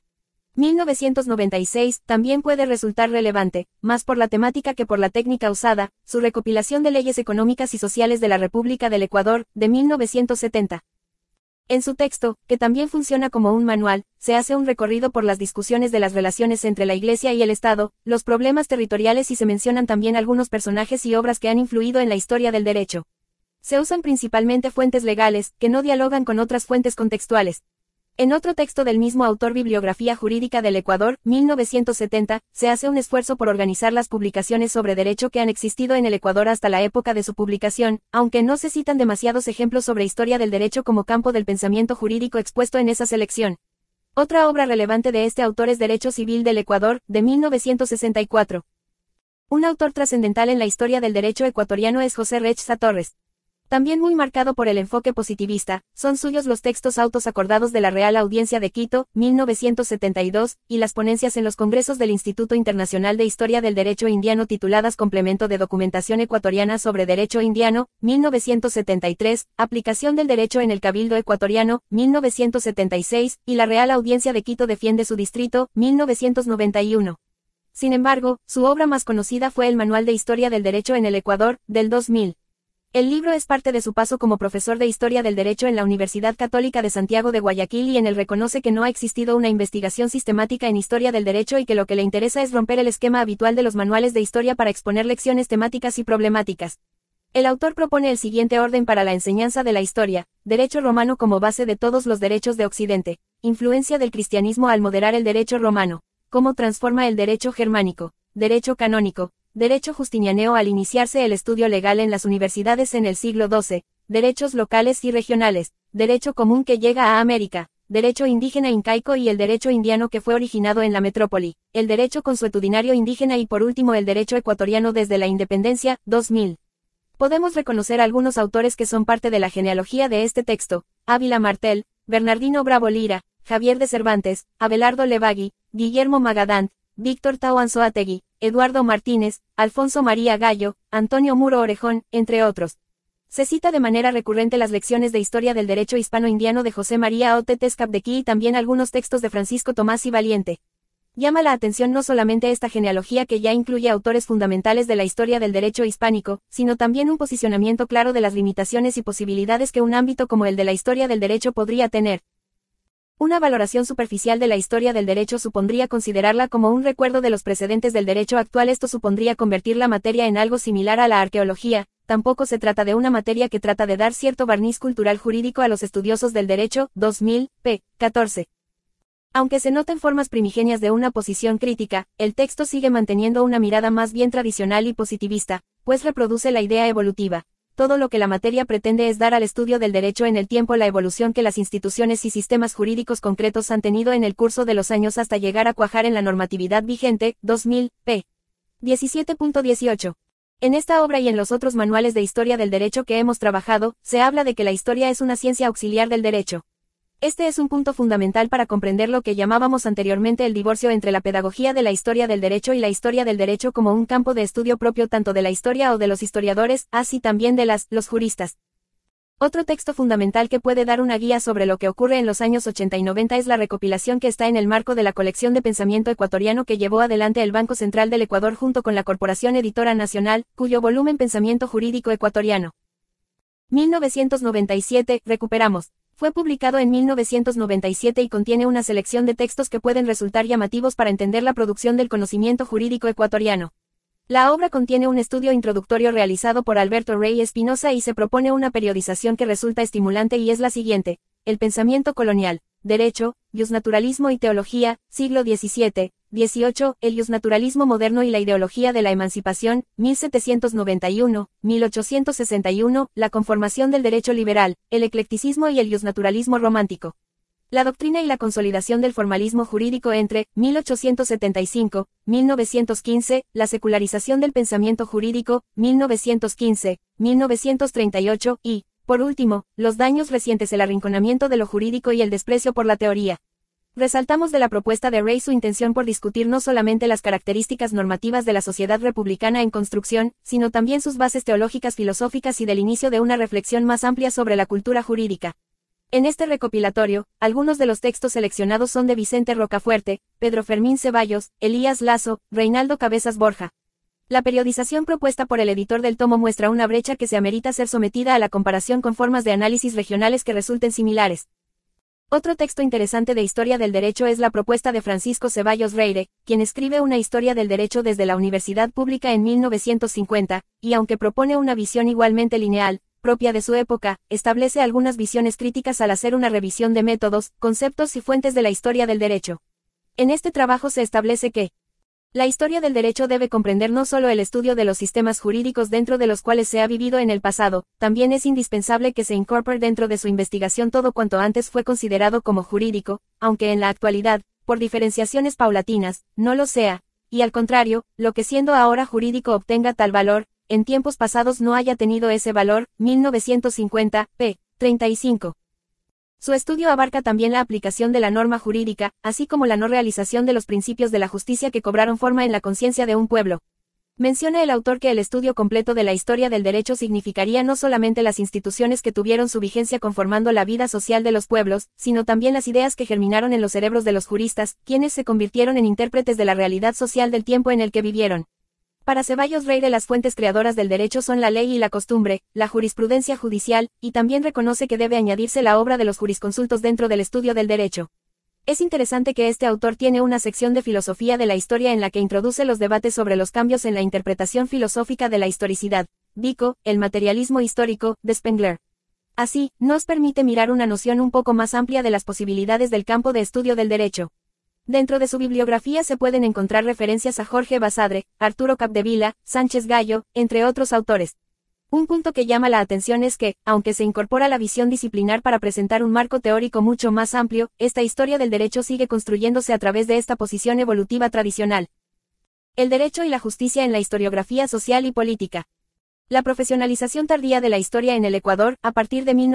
1996 también puede resultar relevante, más por la temática que por la técnica usada, su recopilación de leyes económicas y sociales de la República del Ecuador, de 1970. En su texto, que también funciona como un manual, se hace un recorrido por las discusiones de las relaciones entre la Iglesia y el Estado, los problemas territoriales y se mencionan también algunos personajes y obras que han influido en la historia del derecho. Se usan principalmente fuentes legales, que no dialogan con otras fuentes contextuales. En otro texto del mismo autor Bibliografía Jurídica del Ecuador, 1970, se hace un esfuerzo por organizar las publicaciones sobre derecho que han existido en el Ecuador hasta la época de su publicación, aunque no se citan demasiados ejemplos sobre historia del derecho como campo del pensamiento jurídico expuesto en esa selección. Otra obra relevante de este autor es Derecho Civil del Ecuador, de 1964. Un autor trascendental en la historia del derecho ecuatoriano es José Rechza Torres. También muy marcado por el enfoque positivista, son suyos los textos autos acordados de la Real Audiencia de Quito, 1972, y las ponencias en los congresos del Instituto Internacional de Historia del Derecho Indiano tituladas Complemento de Documentación Ecuatoriana sobre Derecho Indiano, 1973, Aplicación del Derecho en el Cabildo Ecuatoriano, 1976, y la Real Audiencia de Quito defiende su distrito, 1991. Sin embargo, su obra más conocida fue el Manual de Historia del Derecho en el Ecuador, del 2000. El libro es parte de su paso como profesor de Historia del Derecho en la Universidad Católica de Santiago de Guayaquil y en él reconoce que no ha existido una investigación sistemática en historia del derecho y que lo que le interesa es romper el esquema habitual de los manuales de historia para exponer lecciones temáticas y problemáticas. El autor propone el siguiente orden para la enseñanza de la historia: derecho romano como base de todos los derechos de Occidente, influencia del cristianismo al moderar el derecho romano, cómo transforma el derecho germánico, derecho canónico, derecho justinianeo al iniciarse el estudio legal en las universidades en el siglo XII, derechos locales y regionales, derecho común que llega a América, derecho indígena incaico y el derecho indiano que fue originado en la metrópoli, el derecho consuetudinario indígena y por último el derecho ecuatoriano desde la independencia, 2000. Podemos reconocer algunos autores que son parte de la genealogía de este texto: Ávila Martel, Bernardino Bravo Lira, Javier de Cervantes, Abelardo Levagui, Guillermo Magadán, Víctor Tao Anzoátegui, Eduardo Martínez, Alfonso María Gallo, Antonio Muro Orejón, entre otros. Se cita de manera recurrente las lecciones de historia del derecho hispano-indiano de José María Otetes Capdequí y también algunos textos de Francisco Tomás y Valiente. Llama la atención no solamente esta genealogía que ya incluye autores fundamentales de la historia del derecho hispánico, sino también un posicionamiento claro de las limitaciones y posibilidades que un ámbito como el de la historia del derecho podría tener. Una valoración superficial de la historia del derecho supondría considerarla como un recuerdo de los precedentes del derecho actual. Esto supondría convertir la materia en algo similar a la arqueología. Tampoco se trata de una materia que trata de dar cierto barniz cultural jurídico a los estudiosos del derecho, 2000, p. 14. Aunque se noten formas primigenias de una posición crítica, el texto sigue manteniendo una mirada más bien tradicional y positivista, pues reproduce la idea evolutiva. Todo lo que la materia pretende es dar al estudio del derecho en el tiempo la evolución que las instituciones y sistemas jurídicos concretos han tenido en el curso de los años hasta llegar a cuajar en la normatividad vigente, 2000, p. 17.18. En esta obra y en los otros manuales de historia del derecho que hemos trabajado, se habla de que la historia es una ciencia auxiliar del derecho. Este es un punto fundamental para comprender lo que llamábamos anteriormente el divorcio entre la pedagogía de la historia del derecho y la historia del derecho como un campo de estudio propio tanto de la historia o de los historiadores, así también de los juristas. Otro texto fundamental que puede dar una guía sobre lo que ocurre en los años 80 y 90 es la recopilación que está en el marco de la colección de pensamiento ecuatoriano que llevó adelante el Banco Central del Ecuador junto con la Corporación Editora Nacional, cuyo volumen Pensamiento Jurídico Ecuatoriano. 1997, recuperamos. Fue publicado en 1997 y contiene una selección de textos que pueden resultar llamativos para entender la producción del conocimiento jurídico ecuatoriano. La obra contiene un estudio introductorio realizado por Alberto Rey Espinosa y se propone una periodización que resulta estimulante y es la siguiente: el pensamiento colonial, derecho, justnaturalismo y teología, siglo XVII, XVIII, el justnaturalismo moderno y la ideología de la emancipación, 1791, 1861, la conformación del derecho liberal, el eclecticismo y el justnaturalismo romántico. La doctrina y la consolidación del formalismo jurídico entre 1875, 1915, la secularización del pensamiento jurídico, 1915, 1938 y, por último, los daños recientes, el arrinconamiento de lo jurídico y el desprecio por la teoría. Resaltamos de la propuesta de Rey su intención por discutir no solamente las características normativas de la sociedad republicana en construcción, sino también sus bases teológicas, filosóficas y del inicio de una reflexión más amplia sobre la cultura jurídica. En este recopilatorio, algunos de los textos seleccionados son de Vicente Rocafuerte, Pedro Fermín Ceballos, Elías Lazo, Reinaldo Cabezas Borja. La periodización propuesta por el editor del tomo muestra una brecha que se amerita ser sometida a la comparación con formas de análisis regionales que resulten similares. Otro texto interesante de historia del derecho es la propuesta de Francisco Ceballos Reire, quien escribe una historia del derecho desde la Universidad Pública en 1950, y aunque propone una visión igualmente lineal, propia de su época, establece algunas visiones críticas al hacer una revisión de métodos, conceptos y fuentes de la historia del derecho. En este trabajo se establece que la historia del derecho debe comprender no solo el estudio de los sistemas jurídicos dentro de los cuales se ha vivido en el pasado, también es indispensable que se incorpore dentro de su investigación todo cuanto antes fue considerado como jurídico, aunque en la actualidad, por diferenciaciones paulatinas, no lo sea, y al contrario, lo que siendo ahora jurídico obtenga tal valor, en tiempos pasados no haya tenido ese valor, 1950, p. 35. Su estudio abarca también la aplicación de la norma jurídica, así como la no realización de los principios de la justicia que cobraron forma en la conciencia de un pueblo. Menciona el autor que el estudio completo de la historia del derecho significaría no solamente las instituciones que tuvieron su vigencia conformando la vida social de los pueblos, sino también las ideas que germinaron en los cerebros de los juristas, quienes se convirtieron en intérpretes de la realidad social del tiempo en el que vivieron. Para Ceballos Reire las fuentes creadoras del derecho son la ley y la costumbre, la jurisprudencia judicial, y también reconoce que debe añadirse la obra de los jurisconsultos dentro del estudio del derecho. Es interesante que este autor tiene una sección de filosofía de la historia en la que introduce los debates sobre los cambios en la interpretación filosófica de la historicidad, Vico, el materialismo histórico, de Spengler. Así, nos permite mirar una noción un poco más amplia de las posibilidades del campo de estudio del derecho. Dentro de su bibliografía se pueden encontrar referencias a Jorge Basadre, Arturo Capdevila, Sánchez Gallo, entre otros autores. Un punto que llama la atención es que, aunque se incorpora la visión disciplinar para presentar un marco teórico mucho más amplio, esta historia del derecho sigue construyéndose a través de esta posición evolutiva tradicional. El derecho y la justicia en la historiografía social y política. La profesionalización tardía de la historia en el Ecuador, a partir de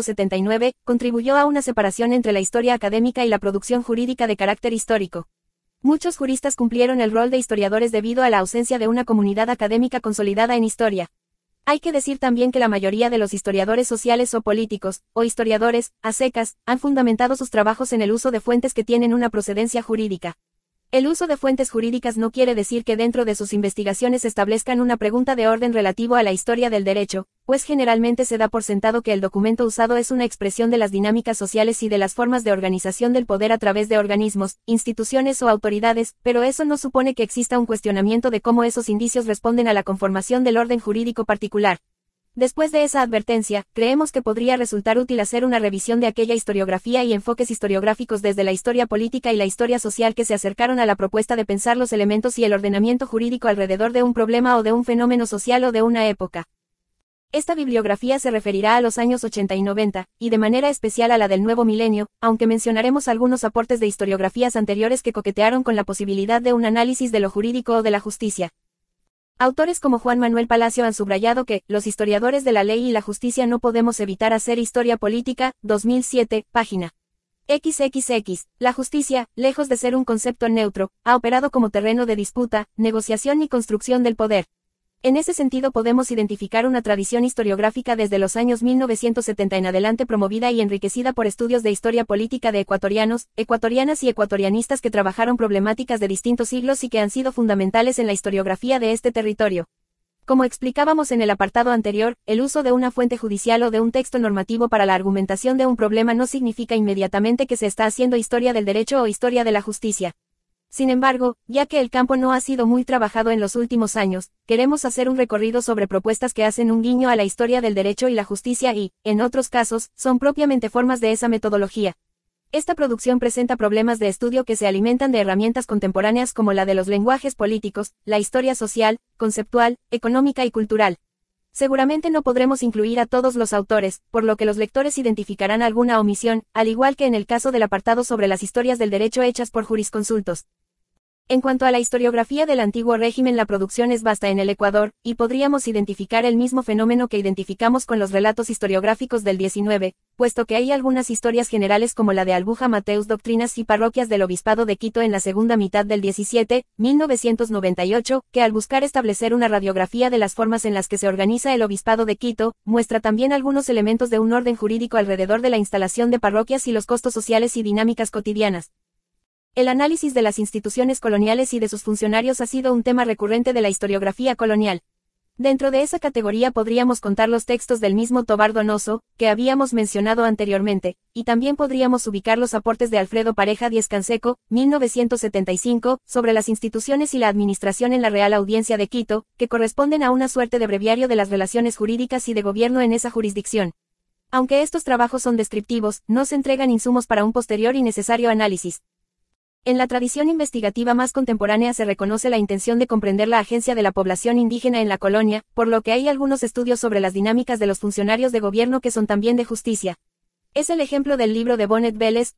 1979, contribuyó a una separación entre la historia académica y la producción jurídica de carácter histórico. Muchos juristas cumplieron el rol de historiadores debido a la ausencia de una comunidad académica consolidada en historia. Hay que decir también que la mayoría de los historiadores sociales o políticos, o historiadores, a secas, han fundamentado sus trabajos en el uso de fuentes que tienen una procedencia jurídica. El uso de fuentes jurídicas no quiere decir que dentro de sus investigaciones establezcan una pregunta de orden relativo a la historia del derecho, pues generalmente se da por sentado que el documento usado es una expresión de las dinámicas sociales y de las formas de organización del poder a través de organismos, instituciones o autoridades, pero eso no supone que exista un cuestionamiento de cómo esos indicios responden a la conformación del orden jurídico particular. Después de esa advertencia, creemos que podría resultar útil hacer una revisión de aquella historiografía y enfoques historiográficos desde la historia política y la historia social que se acercaron a la propuesta de pensar los elementos y el ordenamiento jurídico alrededor de un problema o de un fenómeno social o de una época. Esta bibliografía se referirá a los años 80 y 90, y de manera especial a la del nuevo milenio, aunque mencionaremos algunos aportes de historiografías anteriores que coquetearon con la posibilidad de un análisis de lo jurídico o de la justicia. Autores como Juan Manuel Palacio han subrayado que, los historiadores de la ley y la justicia no podemos evitar hacer historia política, 2007, página XXX. La justicia, lejos de ser un concepto neutro, ha operado como terreno de disputa, negociación y construcción del poder. En ese sentido podemos identificar una tradición historiográfica desde los años 1970 en adelante promovida y enriquecida por estudios de historia política de ecuatorianos, ecuatorianas y ecuatorianistas que trabajaron problemáticas de distintos siglos y que han sido fundamentales en la historiografía de este territorio. Como explicábamos en el apartado anterior, el uso de una fuente judicial o de un texto normativo para la argumentación de un problema no significa inmediatamente que se está haciendo historia del derecho o historia de la justicia. Sin embargo, ya que el campo no ha sido muy trabajado en los últimos años, queremos hacer un recorrido sobre propuestas que hacen un guiño a la historia del derecho y la justicia y, en otros casos, son propiamente formas de esa metodología. Esta producción presenta problemas de estudio que se alimentan de herramientas contemporáneas como la de los lenguajes políticos, la historia social, conceptual, económica y cultural. Seguramente no podremos incluir a todos los autores, por lo que los lectores identificarán alguna omisión, al igual que en el caso del apartado sobre las historias del derecho hechas por jurisconsultos. En cuanto a la historiografía del antiguo régimen, la producción es vasta en el Ecuador, y podríamos identificar el mismo fenómeno que identificamos con los relatos historiográficos del 19, puesto que hay algunas historias generales como la de Albuja Mateus, Doctrinas y Parroquias del Obispado de Quito en la segunda mitad del 17, 1998, que al buscar establecer una radiografía de las formas en las que se organiza el Obispado de Quito, muestra también algunos elementos de un orden jurídico alrededor de la instalación de parroquias y los costos sociales y dinámicas cotidianas. El análisis de las instituciones coloniales y de sus funcionarios ha sido un tema recurrente de la historiografía colonial. Dentro de esa categoría podríamos contar los textos del mismo Tobar Donoso, que habíamos mencionado anteriormente, y también podríamos ubicar los aportes de Alfredo Pareja Díez-Canseco, 1975, sobre las instituciones y la administración en la Real Audiencia de Quito, que corresponden a una suerte de breviario de las relaciones jurídicas y de gobierno en esa jurisdicción. Aunque estos trabajos son descriptivos, no se entregan insumos para un posterior y necesario análisis. En la tradición investigativa más contemporánea se reconoce la intención de comprender la agencia de la población indígena en la colonia, por lo que hay algunos estudios sobre las dinámicas de los funcionarios de gobierno que son también de justicia. Es el ejemplo del libro de Bonet Vélez,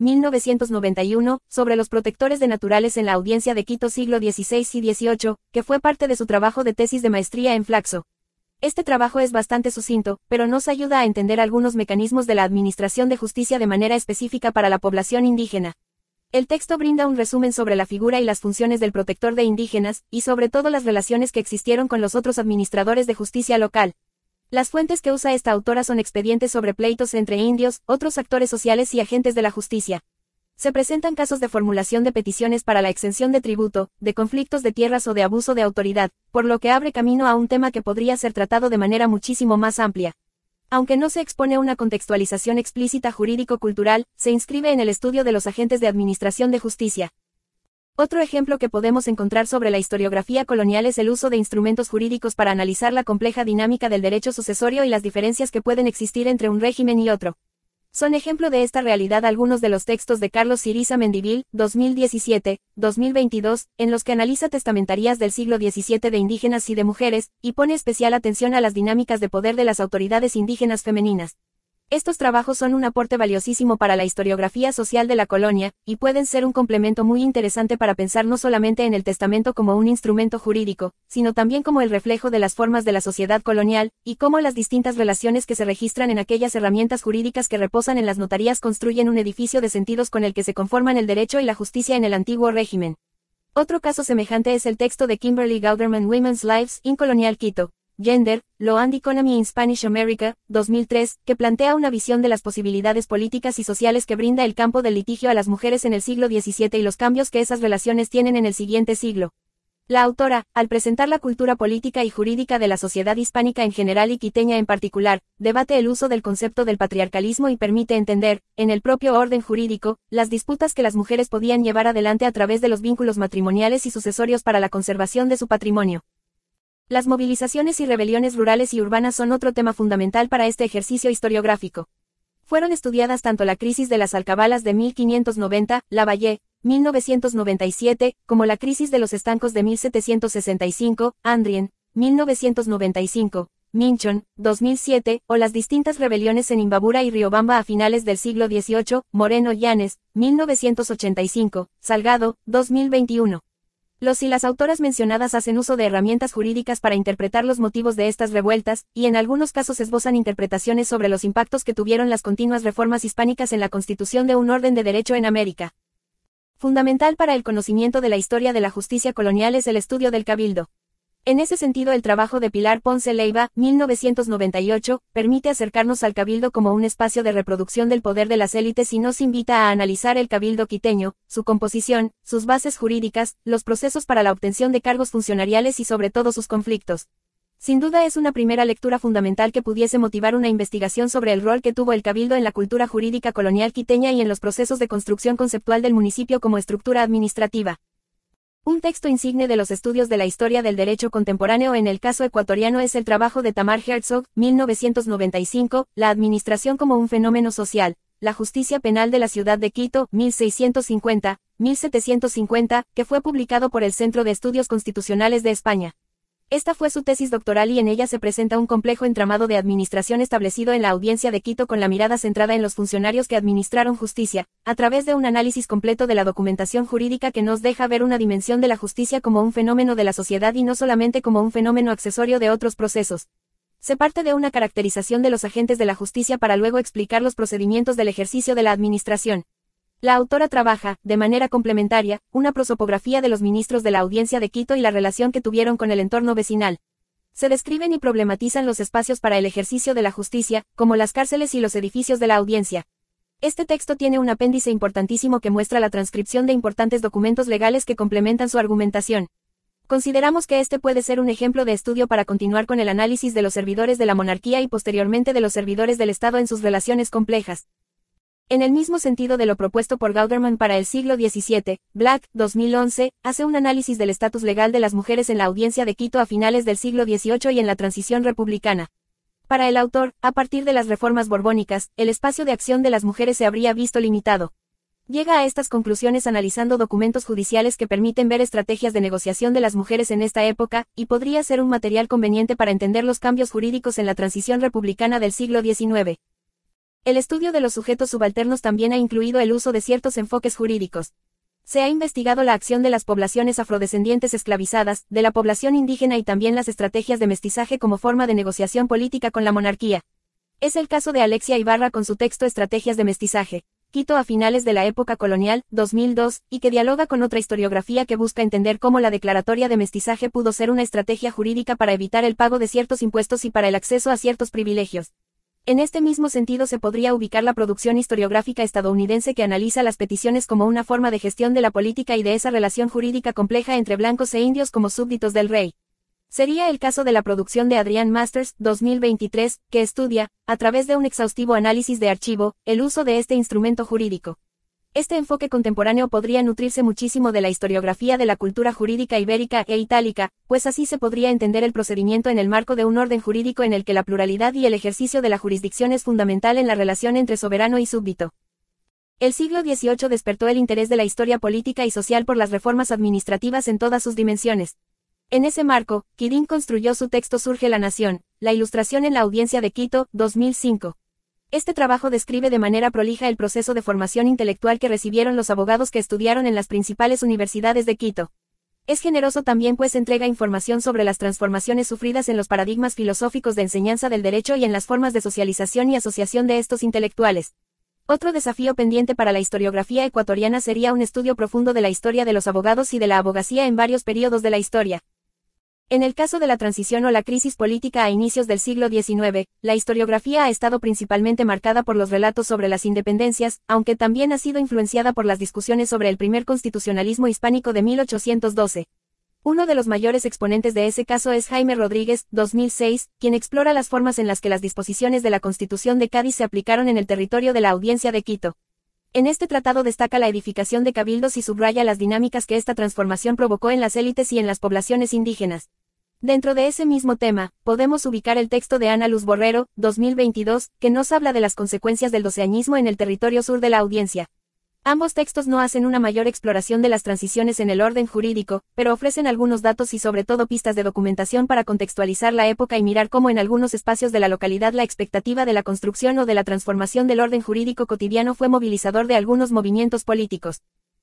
1991, sobre los protectores de naturales en la Audiencia de Quito siglo XVI y XVIII, que fue parte de su trabajo de tesis de maestría en Flaxo. Este trabajo es bastante sucinto, pero nos ayuda a entender algunos mecanismos de la administración de justicia de manera específica para la población indígena. El texto brinda un resumen sobre la figura y las funciones del protector de indígenas, y sobre todo las relaciones que existieron con los otros administradores de justicia local. Las fuentes que usa esta autora son expedientes sobre pleitos entre indios, otros actores sociales y agentes de la justicia. Se presentan casos de formulación de peticiones para la exención de tributo, de conflictos de tierras o de abuso de autoridad, por lo que abre camino a un tema que podría ser tratado de manera muchísimo más amplia. Aunque no se expone una contextualización explícita jurídico-cultural, se inscribe en el estudio de los agentes de administración de justicia. Otro ejemplo que podemos encontrar sobre la historiografía colonial es el uso de instrumentos jurídicos para analizar la compleja dinámica del derecho sucesorio y las diferencias que pueden existir entre un régimen y otro. Son ejemplo de esta realidad algunos de los textos de Carlos Siriza Mendivil, 2017, 2022, en los que analiza testamentarías del siglo XVII de indígenas y de mujeres, y pone especial atención a las dinámicas de poder de las autoridades indígenas femeninas. Estos trabajos son un aporte valiosísimo para la historiografía social de la colonia, y pueden ser un complemento muy interesante para pensar no solamente en el testamento como un instrumento jurídico, sino también como el reflejo de las formas de la sociedad colonial, y cómo las distintas relaciones que se registran en aquellas herramientas jurídicas que reposan en las notarías construyen un edificio de sentidos con el que se conforman el derecho y la justicia en el antiguo régimen. Otro caso semejante es el texto de Kimberly Gauderman Women's Lives in Colonial Quito. Gender, Law and Economy in Spanish America, 2003, que plantea una visión de las posibilidades políticas y sociales que brinda el campo del litigio a las mujeres en el siglo XVII y los cambios que esas relaciones tienen en el siguiente siglo. La autora, al presentar la cultura política y jurídica de la sociedad hispánica en general y quiteña en particular, debate el uso del concepto del patriarcalismo y permite entender, en el propio orden jurídico, las disputas que las mujeres podían llevar adelante a través de los vínculos matrimoniales y sucesorios para la conservación de su patrimonio. Las movilizaciones y rebeliones rurales y urbanas son otro tema fundamental para este ejercicio historiográfico. Fueron estudiadas tanto la crisis de las alcabalas de 1590, Lavalle, 1997, como la crisis de los estancos de 1765, Andrien, 1995, Minchon, 2007, o las distintas rebeliones en Imbabura y Riobamba a finales del siglo XVIII, Moreno Llanes, 1985, Salgado, 2021. Los y las autoras mencionadas hacen uso de herramientas jurídicas para interpretar los motivos de estas revueltas, y en algunos casos esbozan interpretaciones sobre los impactos que tuvieron las continuas reformas hispánicas en la constitución de un orden de derecho en América. Fundamental para el conocimiento de la historia de la justicia colonial es el estudio del cabildo. En ese sentido, el trabajo de Pilar Ponce Leiva, 1998, permite acercarnos al cabildo como un espacio de reproducción del poder de las élites y nos invita a analizar el cabildo quiteño, su composición, sus bases jurídicas, los procesos para la obtención de cargos funcionariales y sobre todo sus conflictos. Sin duda es una primera lectura fundamental que pudiese motivar una investigación sobre el rol que tuvo el cabildo en la cultura jurídica colonial quiteña y en los procesos de construcción conceptual del municipio como estructura administrativa. Un texto insigne de los estudios de la historia del derecho contemporáneo en el caso ecuatoriano es el trabajo de Tamar Herzog, 1995, La administración como un fenómeno social, la justicia penal de la ciudad de Quito, 1650-1750, que fue publicado por el Centro de Estudios Constitucionales de España. Esta fue su tesis doctoral y en ella se presenta un complejo entramado de administración establecido en la audiencia de Quito con la mirada centrada en los funcionarios que administraron justicia, a través de un análisis completo de la documentación jurídica que nos deja ver una dimensión de la justicia como un fenómeno de la sociedad y no solamente como un fenómeno accesorio de otros procesos. Se parte de una caracterización de los agentes de la justicia para luego explicar los procedimientos del ejercicio de la administración. La autora trabaja, de manera complementaria, una prosopografía de los ministros de la audiencia de Quito y la relación que tuvieron con el entorno vecinal. Se describen y problematizan los espacios para el ejercicio de la justicia, como las cárceles y los edificios de la audiencia. Este texto tiene un apéndice importantísimo que muestra la transcripción de importantes documentos legales que complementan su argumentación. Consideramos que este puede ser un ejemplo de estudio para continuar con el análisis de los servidores de la monarquía y posteriormente de los servidores del Estado en sus relaciones complejas. En el mismo sentido de lo propuesto por Gauderman para el siglo XVII, Black, 2011, hace un análisis del estatus legal de las mujeres en la audiencia de Quito a finales del siglo XVIII y en la transición republicana. Para el autor, a partir de las reformas borbónicas, el espacio de acción de las mujeres se habría visto limitado. Llega a estas conclusiones analizando documentos judiciales que permiten ver estrategias de negociación de las mujeres en esta época, y podría ser un material conveniente para entender los cambios jurídicos en la transición republicana del siglo XIX. El estudio de los sujetos subalternos también ha incluido el uso de ciertos enfoques jurídicos. Se ha investigado la acción de las poblaciones afrodescendientes esclavizadas, de la población indígena y también las estrategias de mestizaje como forma de negociación política con la monarquía. Es el caso de Alexia Ibarra con su texto Estrategias de mestizaje, Quito a finales de la época colonial, 2002, y que dialoga con otra historiografía que busca entender cómo la declaratoria de mestizaje pudo ser una estrategia jurídica para evitar el pago de ciertos impuestos y para el acceso a ciertos privilegios. En este mismo sentido se podría ubicar la producción historiográfica estadounidense que analiza las peticiones como una forma de gestión de la política y de esa relación jurídica compleja entre blancos e indios como súbditos del rey. Sería el caso de la producción de Adrian Masters, 2023, que estudia, a través de un exhaustivo análisis de archivo, el uso de este instrumento jurídico. Este enfoque contemporáneo podría nutrirse muchísimo de la historiografía de la cultura jurídica ibérica e itálica, pues así se podría entender el procedimiento en el marco de un orden jurídico en el que la pluralidad y el ejercicio de la jurisdicción es fundamental en la relación entre soberano y súbdito. El siglo XVIII despertó el interés de la historia política y social por las reformas administrativas en todas sus dimensiones. En ese marco, Quidín construyó su texto Surge la Nación, la ilustración en la audiencia de Quito, 2005. Este trabajo describe de manera prolija el proceso de formación intelectual que recibieron los abogados que estudiaron en las principales universidades de Quito. Es generoso también pues entrega información sobre las transformaciones sufridas en los paradigmas filosóficos de enseñanza del derecho y en las formas de socialización y asociación de estos intelectuales. Otro desafío pendiente para la historiografía ecuatoriana sería un estudio profundo de la historia de los abogados y de la abogacía en varios períodos de la historia. En el caso de la transición o la crisis política a inicios del siglo XIX, la historiografía ha estado principalmente marcada por los relatos sobre las independencias, aunque también ha sido influenciada por las discusiones sobre el primer constitucionalismo hispánico de 1812. Uno de los mayores exponentes de ese caso es Jaime Rodríguez, 2006, quien explora las formas en las que las disposiciones de la Constitución de Cádiz se aplicaron en el territorio de la Audiencia de Quito. En este tratado destaca la edificación de cabildos y subraya las dinámicas que esta transformación provocó en las élites y en las poblaciones indígenas. Dentro de ese mismo tema, podemos ubicar el texto de Ana Luz Borrero, 2022, que nos habla de las consecuencias del doceañismo en el territorio sur de la Audiencia. Ambos textos no hacen una mayor exploración de las transiciones en el orden jurídico, pero ofrecen algunos datos y sobre todo pistas de documentación para contextualizar la época y mirar cómo en algunos espacios de la localidad la expectativa de la construcción o de la transformación del orden jurídico cotidiano fue movilizador de algunos movimientos políticos.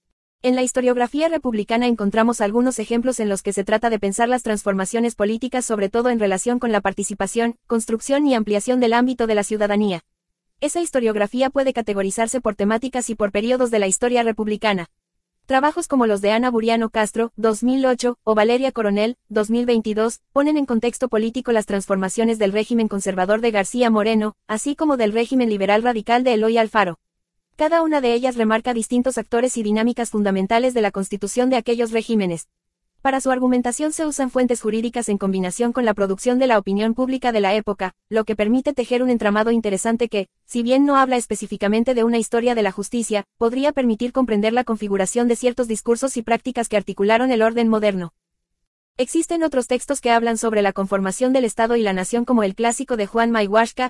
En la historiografía republicana encontramos algunos ejemplos en los que se trata de pensar las transformaciones políticas sobre todo en relación con la participación, construcción y ampliación del ámbito de la ciudadanía. Esa historiografía puede categorizarse por temáticas y por períodos de la historia republicana. Trabajos como los de Ana Buriano Castro, 2008, o Valeria Coronel, 2022, ponen en contexto político las transformaciones del régimen conservador de García Moreno, así como del régimen liberal radical de Eloy Alfaro. Cada una de ellas remarca distintos actores y dinámicas fundamentales de la constitución de aquellos regímenes. Para su argumentación se usan fuentes jurídicas en combinación con la producción de la opinión pública de la época, lo que permite tejer un entramado interesante que, si bien no habla específicamente de una historia de la justicia, podría permitir comprender la configuración de ciertos discursos y prácticas que articularon el orden moderno. Existen otros textos que hablan sobre la conformación del Estado y la nación como el clásico de Juan Mayhuashka,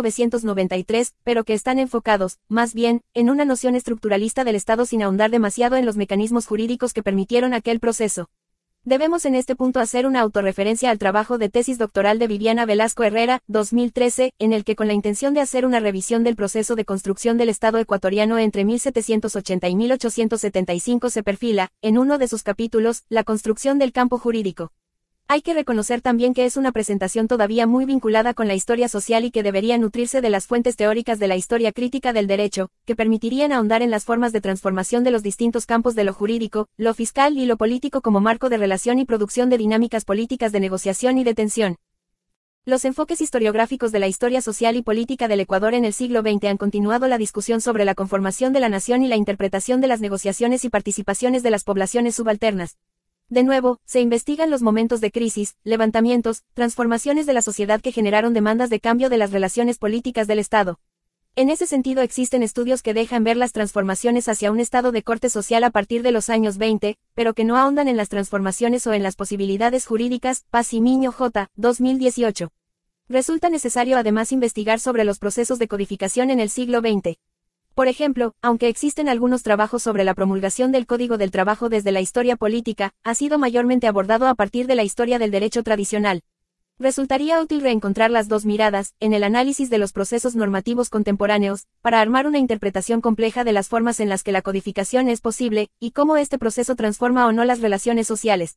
1993, pero que están enfocados, más bien, en una noción estructuralista del Estado sin ahondar demasiado en los mecanismos jurídicos que permitieron aquel proceso. Debemos en este punto hacer una autorreferencia al trabajo de tesis doctoral de Viviana Velasco Herrera, 2013, en el que con la intención de hacer una revisión del proceso de construcción del Estado ecuatoriano entre 1780 y 1875 se perfila, en uno de sus capítulos, la construcción del campo jurídico. Hay que reconocer también que es una presentación todavía muy vinculada con la historia social y que debería nutrirse de las fuentes teóricas de la historia crítica del derecho, que permitirían ahondar en las formas de transformación de los distintos campos de lo jurídico, lo fiscal y lo político como marco de relación y producción de dinámicas políticas de negociación y de tensión. Los enfoques historiográficos de la historia social y política del Ecuador en el siglo XX han continuado la discusión sobre la conformación de la nación y la interpretación de las negociaciones y participaciones de las poblaciones subalternas. De nuevo, se investigan los momentos de crisis, levantamientos, transformaciones de la sociedad que generaron demandas de cambio de las relaciones políticas del Estado. En ese sentido existen estudios que dejan ver las transformaciones hacia un Estado de corte social a partir de los años 20, pero que no ahondan en las transformaciones o en las posibilidades jurídicas. Paz y Miño J., 2018. Resulta necesario además investigar sobre los procesos de codificación en el siglo XX. Por ejemplo, aunque existen algunos trabajos sobre la promulgación del Código del Trabajo desde la historia política, ha sido mayormente abordado a partir de la historia del derecho tradicional. Resultaría útil reencontrar las dos miradas, en el análisis de los procesos normativos contemporáneos, para armar una interpretación compleja de las formas en las que la codificación es posible, y cómo este proceso transforma o no las relaciones sociales.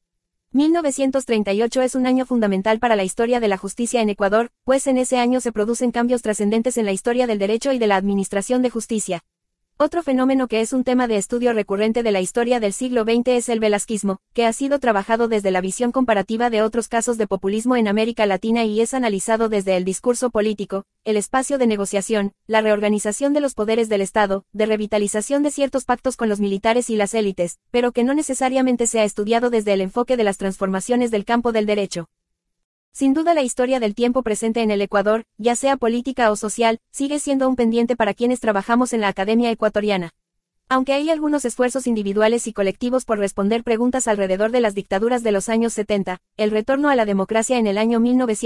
1938 es un año fundamental para la historia de la justicia en Ecuador, pues en ese año se producen cambios trascendentes en la historia del derecho y de la administración de justicia. Otro fenómeno que es un tema de estudio recurrente de la historia del siglo XX es el velasquismo, que ha sido trabajado desde la visión comparativa de otros casos de populismo en América Latina y es analizado desde el discurso político, el espacio de negociación, la reorganización de los poderes del Estado, de revitalización de ciertos pactos con los militares y las élites, pero que no necesariamente se ha estudiado desde el enfoque de las transformaciones del campo del derecho. Sin duda la historia del tiempo presente en el Ecuador, ya sea política o social, sigue siendo un pendiente para quienes trabajamos en la academia ecuatoriana. Aunque hay algunos esfuerzos individuales y colectivos por responder preguntas alrededor de las dictaduras de los años 70, el retorno a la democracia en el año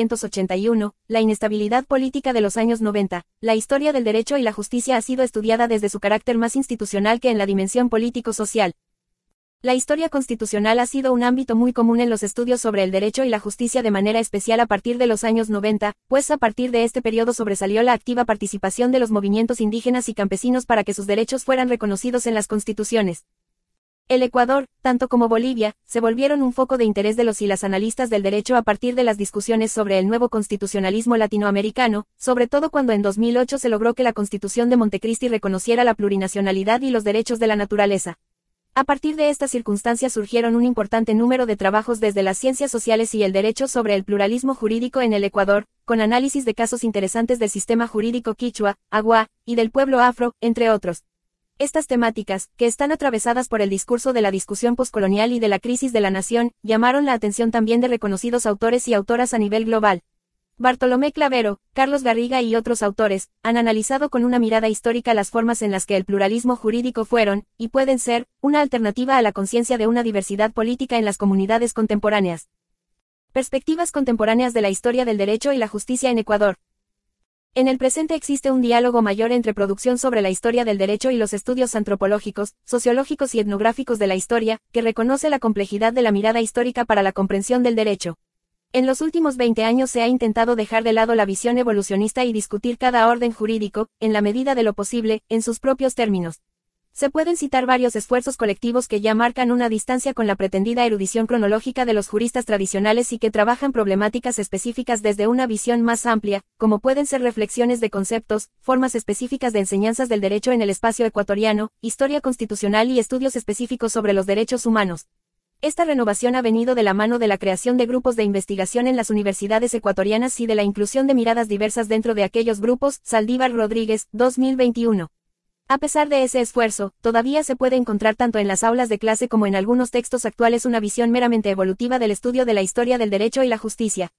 1981, la inestabilidad política de los años 90, la historia del derecho y la justicia ha sido estudiada desde su carácter más institucional que en la dimensión político-social. La historia constitucional ha sido un ámbito muy común en los estudios sobre el derecho y la justicia de manera especial a partir de los años 90, pues a partir de este periodo sobresalió la activa participación de los movimientos indígenas y campesinos para que sus derechos fueran reconocidos en las constituciones. El Ecuador, tanto como Bolivia, se volvieron un foco de interés de los y las analistas del derecho a partir de las discusiones sobre el nuevo constitucionalismo latinoamericano, sobre todo cuando en 2008 se logró que la Constitución de Montecristi reconociera la plurinacionalidad y los derechos de la naturaleza. A partir de esta circunstancia surgieron un importante número de trabajos desde las ciencias sociales y el derecho sobre el pluralismo jurídico en el Ecuador, con análisis de casos interesantes del sistema jurídico quichua, agua, y del pueblo afro, entre otros. Estas temáticas, que están atravesadas por el discurso de la discusión poscolonial y de la crisis de la nación, llamaron la atención también de reconocidos autores y autoras a nivel global. Bartolomé Clavero, Carlos Garriga y otros autores, han analizado con una mirada histórica las formas en las que el pluralismo jurídico fueron, y pueden ser, una alternativa a la conciencia de una diversidad política en las comunidades contemporáneas. Perspectivas contemporáneas de la historia del derecho y la justicia en Ecuador. En el presente existe un diálogo mayor entre producción sobre la historia del derecho y los estudios antropológicos, sociológicos y etnográficos de la historia, que reconoce la complejidad de la mirada histórica para la comprensión del derecho. En los últimos 20 años se ha intentado dejar de lado la visión evolucionista y discutir cada orden jurídico, en la medida de lo posible, en sus propios términos. Se pueden citar varios esfuerzos colectivos que ya marcan una distancia con la pretendida erudición cronológica de los juristas tradicionales y que trabajan problemáticas específicas desde una visión más amplia, como pueden ser reflexiones de conceptos, formas específicas de enseñanzas del derecho en el espacio ecuatoriano, historia constitucional y estudios específicos sobre los derechos humanos. Esta renovación ha venido de la mano de la creación de grupos de investigación en las universidades ecuatorianas y de la inclusión de miradas diversas dentro de aquellos grupos. Saldívar Rodríguez, 2021. A pesar de ese esfuerzo, todavía se puede encontrar tanto en las aulas de clase como en algunos textos actuales una visión meramente evolutiva del estudio de la historia del derecho y la justicia.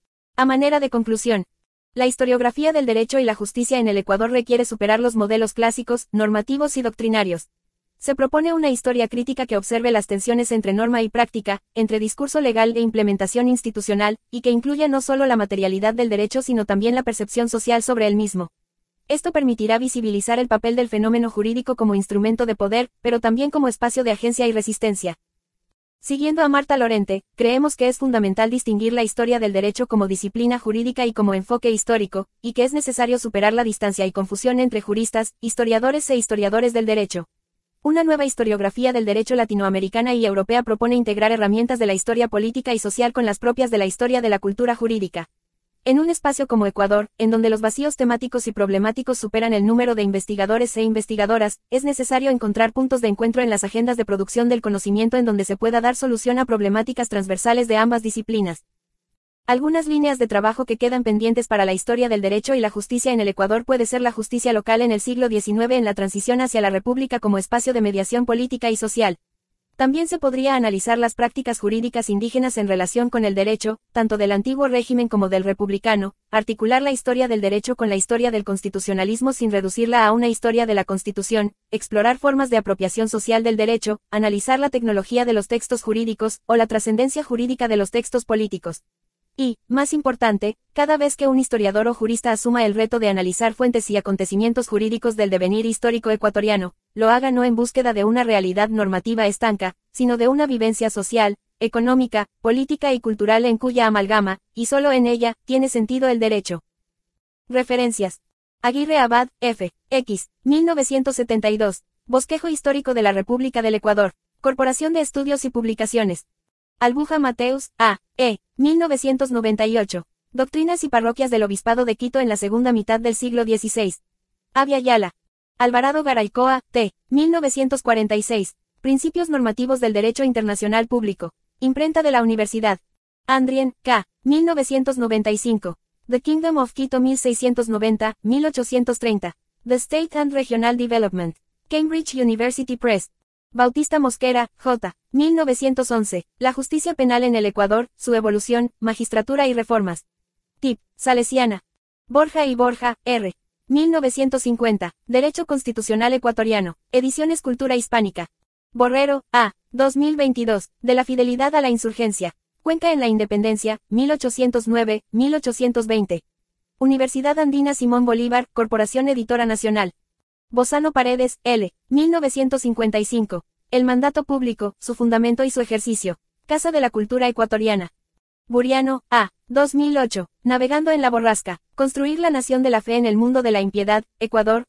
A manera de conclusión, la historiografía del derecho y la justicia en el Ecuador requiere superar los modelos clásicos, normativos y doctrinarios. Se propone una historia crítica que observe las tensiones entre norma y práctica, entre discurso legal e implementación institucional, y que incluya no solo la materialidad del derecho sino también la percepción social sobre el mismo. Esto permitirá visibilizar el papel del fenómeno jurídico como instrumento de poder, pero también como espacio de agencia y resistencia. Siguiendo a Marta Lorente, creemos que es fundamental distinguir la historia del derecho como disciplina jurídica y como enfoque histórico, y que es necesario superar la distancia y confusión entre juristas, historiadores e historiadores del derecho. Una nueva historiografía del derecho latinoamericana y europea propone integrar herramientas de la historia política y social con las propias de la historia de la cultura jurídica. En un espacio como Ecuador, en donde los vacíos temáticos y problemáticos superan el número de investigadores e investigadoras, es necesario encontrar puntos de encuentro en las agendas de producción del conocimiento en donde se pueda dar solución a problemáticas transversales de ambas disciplinas. Algunas líneas de trabajo que quedan pendientes para la historia del derecho y la justicia en el Ecuador puede ser la justicia local en el siglo XIX en la transición hacia la República como espacio de mediación política y social. También se podría analizar las prácticas jurídicas indígenas en relación con el derecho, tanto del antiguo régimen como del republicano, articular la historia del derecho con la historia del constitucionalismo sin reducirla a una historia de la Constitución, explorar formas de apropiación social del derecho, analizar la tecnología de los textos jurídicos o la trascendencia jurídica de los textos políticos. Y, más importante, cada vez que un historiador o jurista asuma el reto de analizar fuentes y acontecimientos jurídicos del devenir histórico ecuatoriano, lo haga no en búsqueda de una realidad normativa estanca, sino de una vivencia social, económica, política y cultural en cuya amalgama, y solo en ella, tiene sentido el derecho. Referencias. Aguirre Abad, F. X. 1972. Bosquejo Histórico de la República del Ecuador. Corporación de Estudios y Publicaciones. Albuja Mateus, A. E. 1998. Doctrinas y parroquias del Obispado de Quito en la segunda mitad del siglo XVI. Avia Yala. Alvarado Garaycoa, T. 1946. Principios normativos del Derecho Internacional Público. Imprenta de la Universidad. Andrien, K. 1995. The Kingdom of Quito 1690-1830. The State and Regional Development. Cambridge University Press. Bautista Mosquera, J. 1911. La justicia penal en el Ecuador, su evolución, magistratura y reformas. Tip. Salesiana. Borja y Borja, R. 1950. Derecho Constitucional Ecuatoriano. Ediciones Cultura Hispánica. Borrero, A. 2022. De la fidelidad a la insurgencia. Cuenca en la Independencia, 1809-1820. Universidad Andina Simón Bolívar, Corporación Editora Nacional. Bozano Paredes, L. 1955. El mandato público, su fundamento y su ejercicio. Casa de la Cultura Ecuatoriana. Buriano, A. 2008. Navegando en la borrasca. Construir la nación de la fe en el mundo de la impiedad, Ecuador,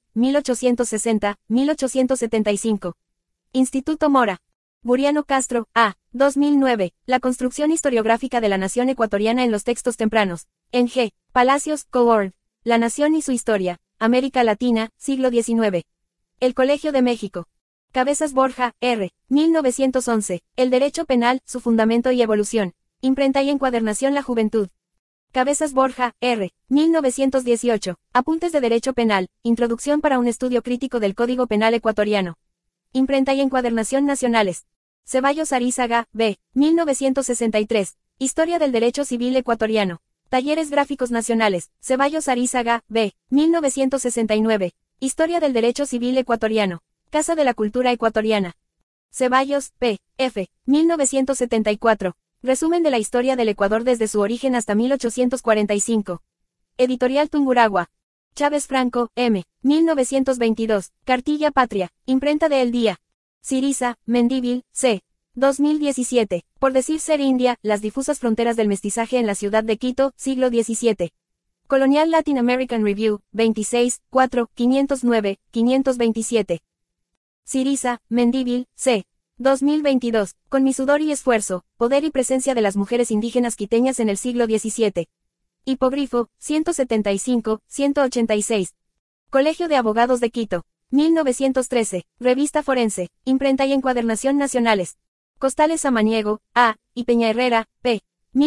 1860-1875. Instituto Mora. Buriano Castro, A. 2009. La construcción historiográfica de la nación ecuatoriana en los textos tempranos. En G. Palacios, Coord. La nación y su historia. América Latina, siglo XIX. El Colegio de México. Cabezas Borja, R. 1911. El derecho penal, su fundamento y evolución. Imprenta y encuadernación La Juventud. Cabezas Borja, R. 1918. Apuntes de Derecho Penal. Introducción para un estudio crítico del Código Penal ecuatoriano. Imprenta y encuadernación nacionales. Ceballos Arízaga, B. 1963. Historia del Derecho Civil Ecuatoriano. Talleres Gráficos Nacionales. Ceballos Arízaga, B. 1969. Historia del Derecho Civil Ecuatoriano. Casa de la Cultura Ecuatoriana. Ceballos, P. F. 1974. Resumen de la historia del Ecuador desde su origen hasta 1845. Editorial Tungurahua. Chávez Franco, M. 1922. Cartilla Patria. Imprenta de El Día. Siriza, Mendívil, C. 2017. Por decir ser India, las difusas fronteras del mestizaje en la ciudad de Quito, siglo XVII. Colonial Latin American Review, 26, 4, 509, 527. Siriza, Mendívil, C. 2022. Con mi sudor y esfuerzo, poder y presencia de las mujeres indígenas quiteñas en el siglo XVII. Hipogrifo, 175, 186. Colegio de Abogados de Quito. 1913. Revista Forense, Imprenta y Encuadernación Nacionales. Costales Samaniego, A. y Peña Herrera, P.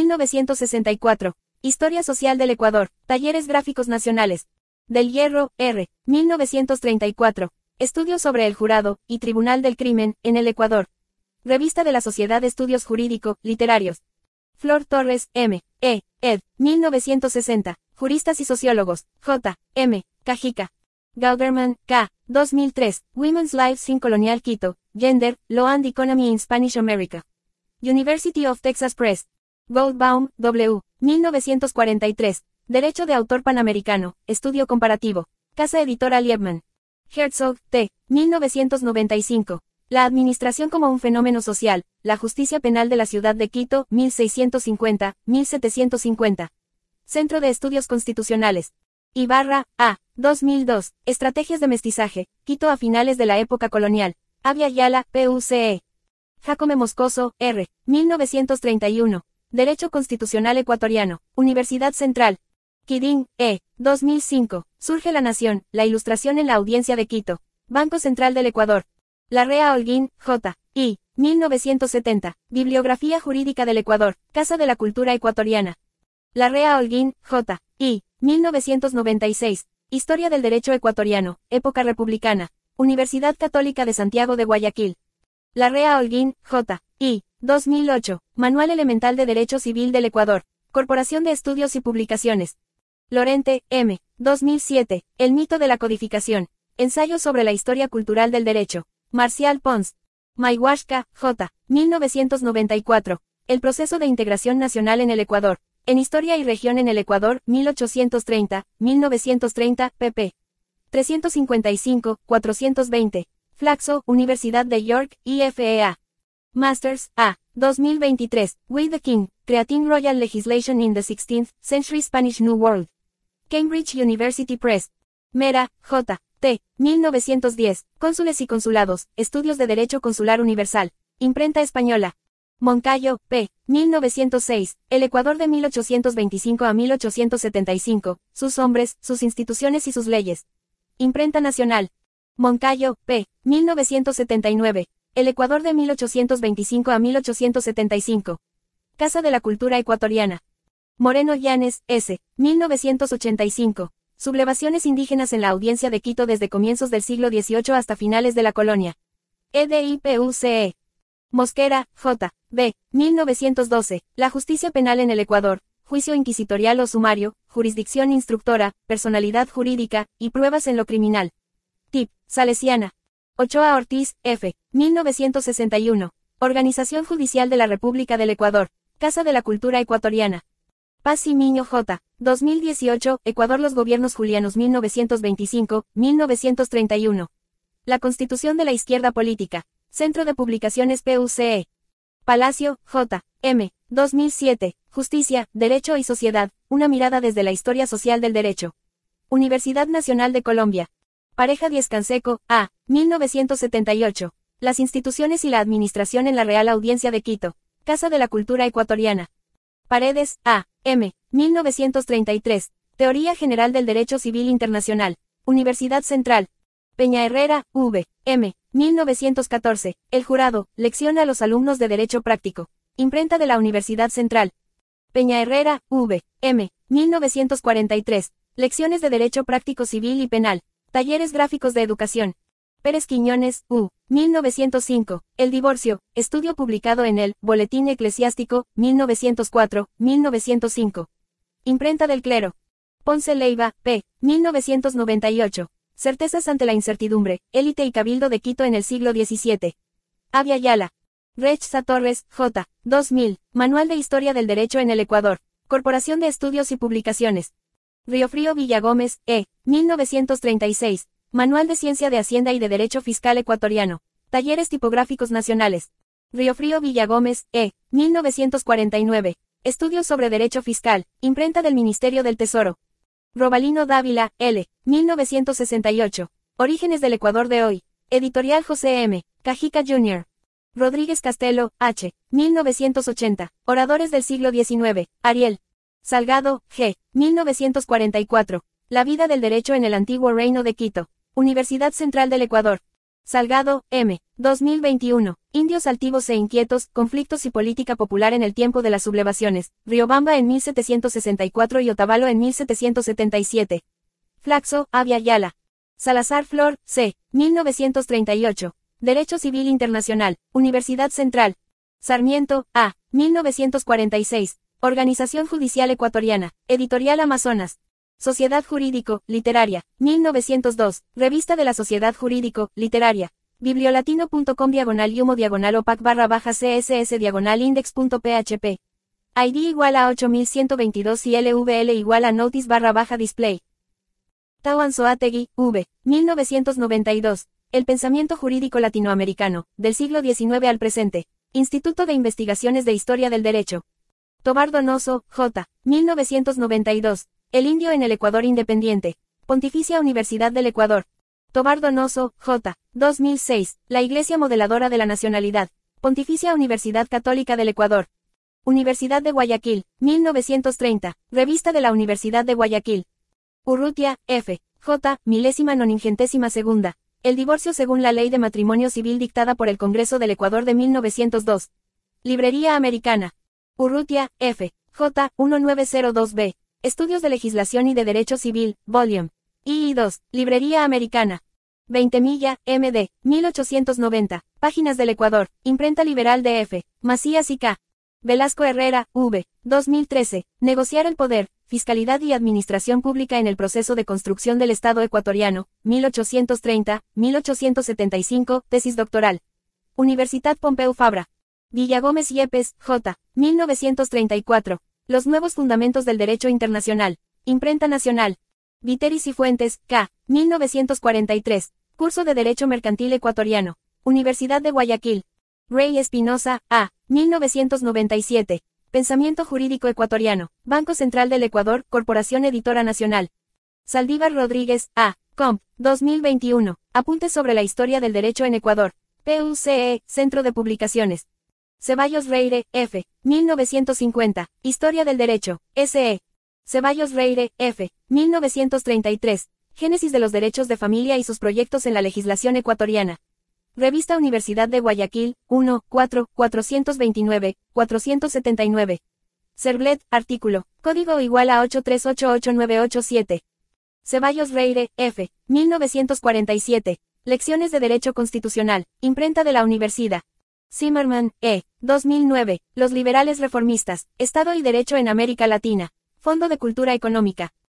1964. Historia Social del Ecuador. Talleres Gráficos Nacionales. Del Hierro, R. 1934. Estudios sobre el Jurado y Tribunal del Crimen en el Ecuador. Revista de la Sociedad de Estudios Jurídico-Literarios. Flor Torres, M. E. ed. 1960. Juristas y Sociólogos. J. M. Cajica. Gauderman, K. 2003. Women's Lives in Colonial Quito. Gender, Law and Economy in Spanish America. University of Texas Press. Goldbaum, W. 1943. Derecho de Autor Panamericano. Estudio Comparativo. Casa Editora Liebman. Herzog, T. 1995. La Administración como un Fenómeno Social. La Justicia Penal de la Ciudad de Quito, 1650-1750. Centro de Estudios Constitucionales. Ibarra, A. 2002. Estrategias de Mestizaje. Quito a finales de la época colonial. Avia Yala, PUCE. Jacome Moscoso, R. 1931. Derecho Constitucional Ecuatoriano. Universidad Central. Kiding, E. 2005. Surge la Nación, la Ilustración en la Audiencia de Quito. Banco Central del Ecuador. Larrea Holguín, J. I. 1970. Bibliografía Jurídica del Ecuador. Casa de la Cultura Ecuatoriana. Larrea Holguín, J. I. 1996. Historia del Derecho Ecuatoriano. Época republicana. Universidad Católica de Santiago de Guayaquil. Larrea Holguín, J. I. 2008. Manual Elemental de Derecho Civil del Ecuador. Corporación de Estudios y Publicaciones. Lorente, M. 2007. El mito de la codificación. Ensayo sobre la historia cultural del derecho. Marcial Pons. Mayhuashka, J. 1994. El proceso de integración nacional en el Ecuador. En Historia y Región en el Ecuador, 1830-1930, pp. 355, 420. Flaxo, Universidad de York, IFEA. Masters, A. 2023. We the King, Creating Royal Legislation in the 16th Century Spanish New World. Cambridge University Press. Mera, J. T. 1910. Cónsules y Consulados, Estudios de Derecho Consular Universal. Imprenta Española. Moncayo, P. 1906. El Ecuador de 1825 a 1875. Sus hombres, sus instituciones y sus leyes. Imprenta Nacional. Moncayo, P. 1979. El Ecuador de 1825 a 1875. Casa de la Cultura Ecuatoriana. Moreno Llanes, S. 1985. Sublevaciones indígenas en la Audiencia de Quito desde comienzos del siglo XVIII hasta finales de la colonia. EDIPUCE. Mosquera, J. B. 1912. La Justicia Penal en el Ecuador. Juicio inquisitorial o sumario, jurisdicción instructora, personalidad jurídica, y pruebas en lo criminal. Tip. Salesiana. Ochoa Ortiz, F. 1961. Organización Judicial de la República del Ecuador. Casa de la Cultura Ecuatoriana. Paz y Miño J. 2018, Ecuador los gobiernos julianos 1925-1931. La Constitución de la Izquierda Política. Centro de Publicaciones PUCE. Palacio, J. M. 2007. Justicia, Derecho y Sociedad, una mirada desde la historia social del derecho. Universidad Nacional de Colombia. Pareja Diez-Canseco, A. 1978. Las instituciones y la administración en la Real Audiencia de Quito. Casa de la Cultura Ecuatoriana. Paredes, A. M. 1933. Teoría General del Derecho Civil Internacional. Universidad Central. Peña Herrera, V. M. 1914. El Jurado, lección a los alumnos de Derecho Práctico. Imprenta de la Universidad Central. Peña Herrera, V. M. 1943. Lecciones de Derecho Práctico Civil y Penal. Talleres Gráficos de Educación. Pérez Quiñones, U. 1905. El divorcio, estudio publicado en el Boletín Eclesiástico, 1904, 1905. Imprenta del Clero. Ponce Leiva, P. 1998. Certezas ante la incertidumbre, élite y cabildo de Quito en el siglo XVII. Avia Yala. Rechza Torres, J. 2000. Manual de Historia del Derecho en el Ecuador. Corporación de Estudios y Publicaciones. Riofrío Villagómez, E. 1936. Manual de Ciencia de Hacienda y de Derecho Fiscal Ecuatoriano. Talleres Tipográficos Nacionales. Riofrío Villagómez, E. 1949. Estudios sobre Derecho Fiscal. Imprenta del Ministerio del Tesoro. Robalino Dávila, L. 1968. Orígenes del Ecuador de hoy. Editorial José M. Cajica Jr. Rodríguez Castelo, H. 1980. Oradores del siglo XIX. Ariel. Salgado, G. 1944. La vida del derecho en el antiguo Reino de Quito. Universidad Central del Ecuador. Salgado, M. 2021. Indios altivos e inquietos, conflictos y política popular en el tiempo de las sublevaciones. Riobamba en 1764 y Otavalo en 1777. Flaxo, Avia Yala. Salazar Flor, C. 1938. Derecho Civil Internacional. Universidad Central. Sarmiento, A. 1946. Organización Judicial Ecuatoriana. Editorial Amazonas. Sociedad Jurídico, Literaria. 1902. Revista de la Sociedad Jurídico, Literaria. Bibliolatino.com/OPAC/CSS/index.php. ID igual a 8122 y LVL igual a notice/display. Tauanzoátegui, V. 1992. El pensamiento jurídico latinoamericano, del siglo XIX al presente. Instituto de Investigaciones de Historia del Derecho. Tobar Donoso, J. 1992. El indio en el Ecuador independiente. Pontificia Universidad del Ecuador. Tobar Donoso, J. 2006. La Iglesia Modeladora de la Nacionalidad. Pontificia Universidad Católica del Ecuador. Universidad de Guayaquil, 1930. Revista de la Universidad de Guayaquil. Urrutia, F. J. 1292. El divorcio según la Ley de Matrimonio Civil dictada por el Congreso del Ecuador de 1902. Librería Americana. Urrutia, F. J. 1902b. Estudios de Legislación y de Derecho Civil, Vol. II2, Librería Americana. 20 Milla, MD, 1890. Páginas del Ecuador, Imprenta Liberal de F. Macías y K. Velasco Herrera, V. 2013. Negociar el poder, fiscalidad y administración pública en el proceso de construcción del Estado ecuatoriano, 1830-1875, tesis doctoral. Universidad Pompeu Fabra. Villagómez Yepes, J. 1934. Los nuevos fundamentos del derecho internacional. Imprenta Nacional. Viteris y Fuentes, K. 1943. Curso de Derecho Mercantil Ecuatoriano. Universidad de Guayaquil. Rey Espinosa, A. 1997. Pensamiento Jurídico Ecuatoriano. Banco Central del Ecuador, Corporación Editora Nacional. Saldívar Rodríguez, A. Comp. 2021. Apuntes sobre la historia del derecho en Ecuador. PUCE, Centro de Publicaciones. Ceballos Reire, F. 1950. Historia del Derecho. S.E. Ceballos Reire, F. 1933. Génesis de los derechos de familia y sus proyectos en la legislación ecuatoriana. Revista Universidad de Guayaquil, 1, 4, 429, 479. Cerblet, artículo. Código igual a 8388987. Ceballos Reire, F. 1947. Lecciones de Derecho Constitucional. Imprenta de la Universidad. Zimmerman, E. 2009. Los liberales reformistas. Estado y Derecho en América Latina. Fondo de Cultura Económica.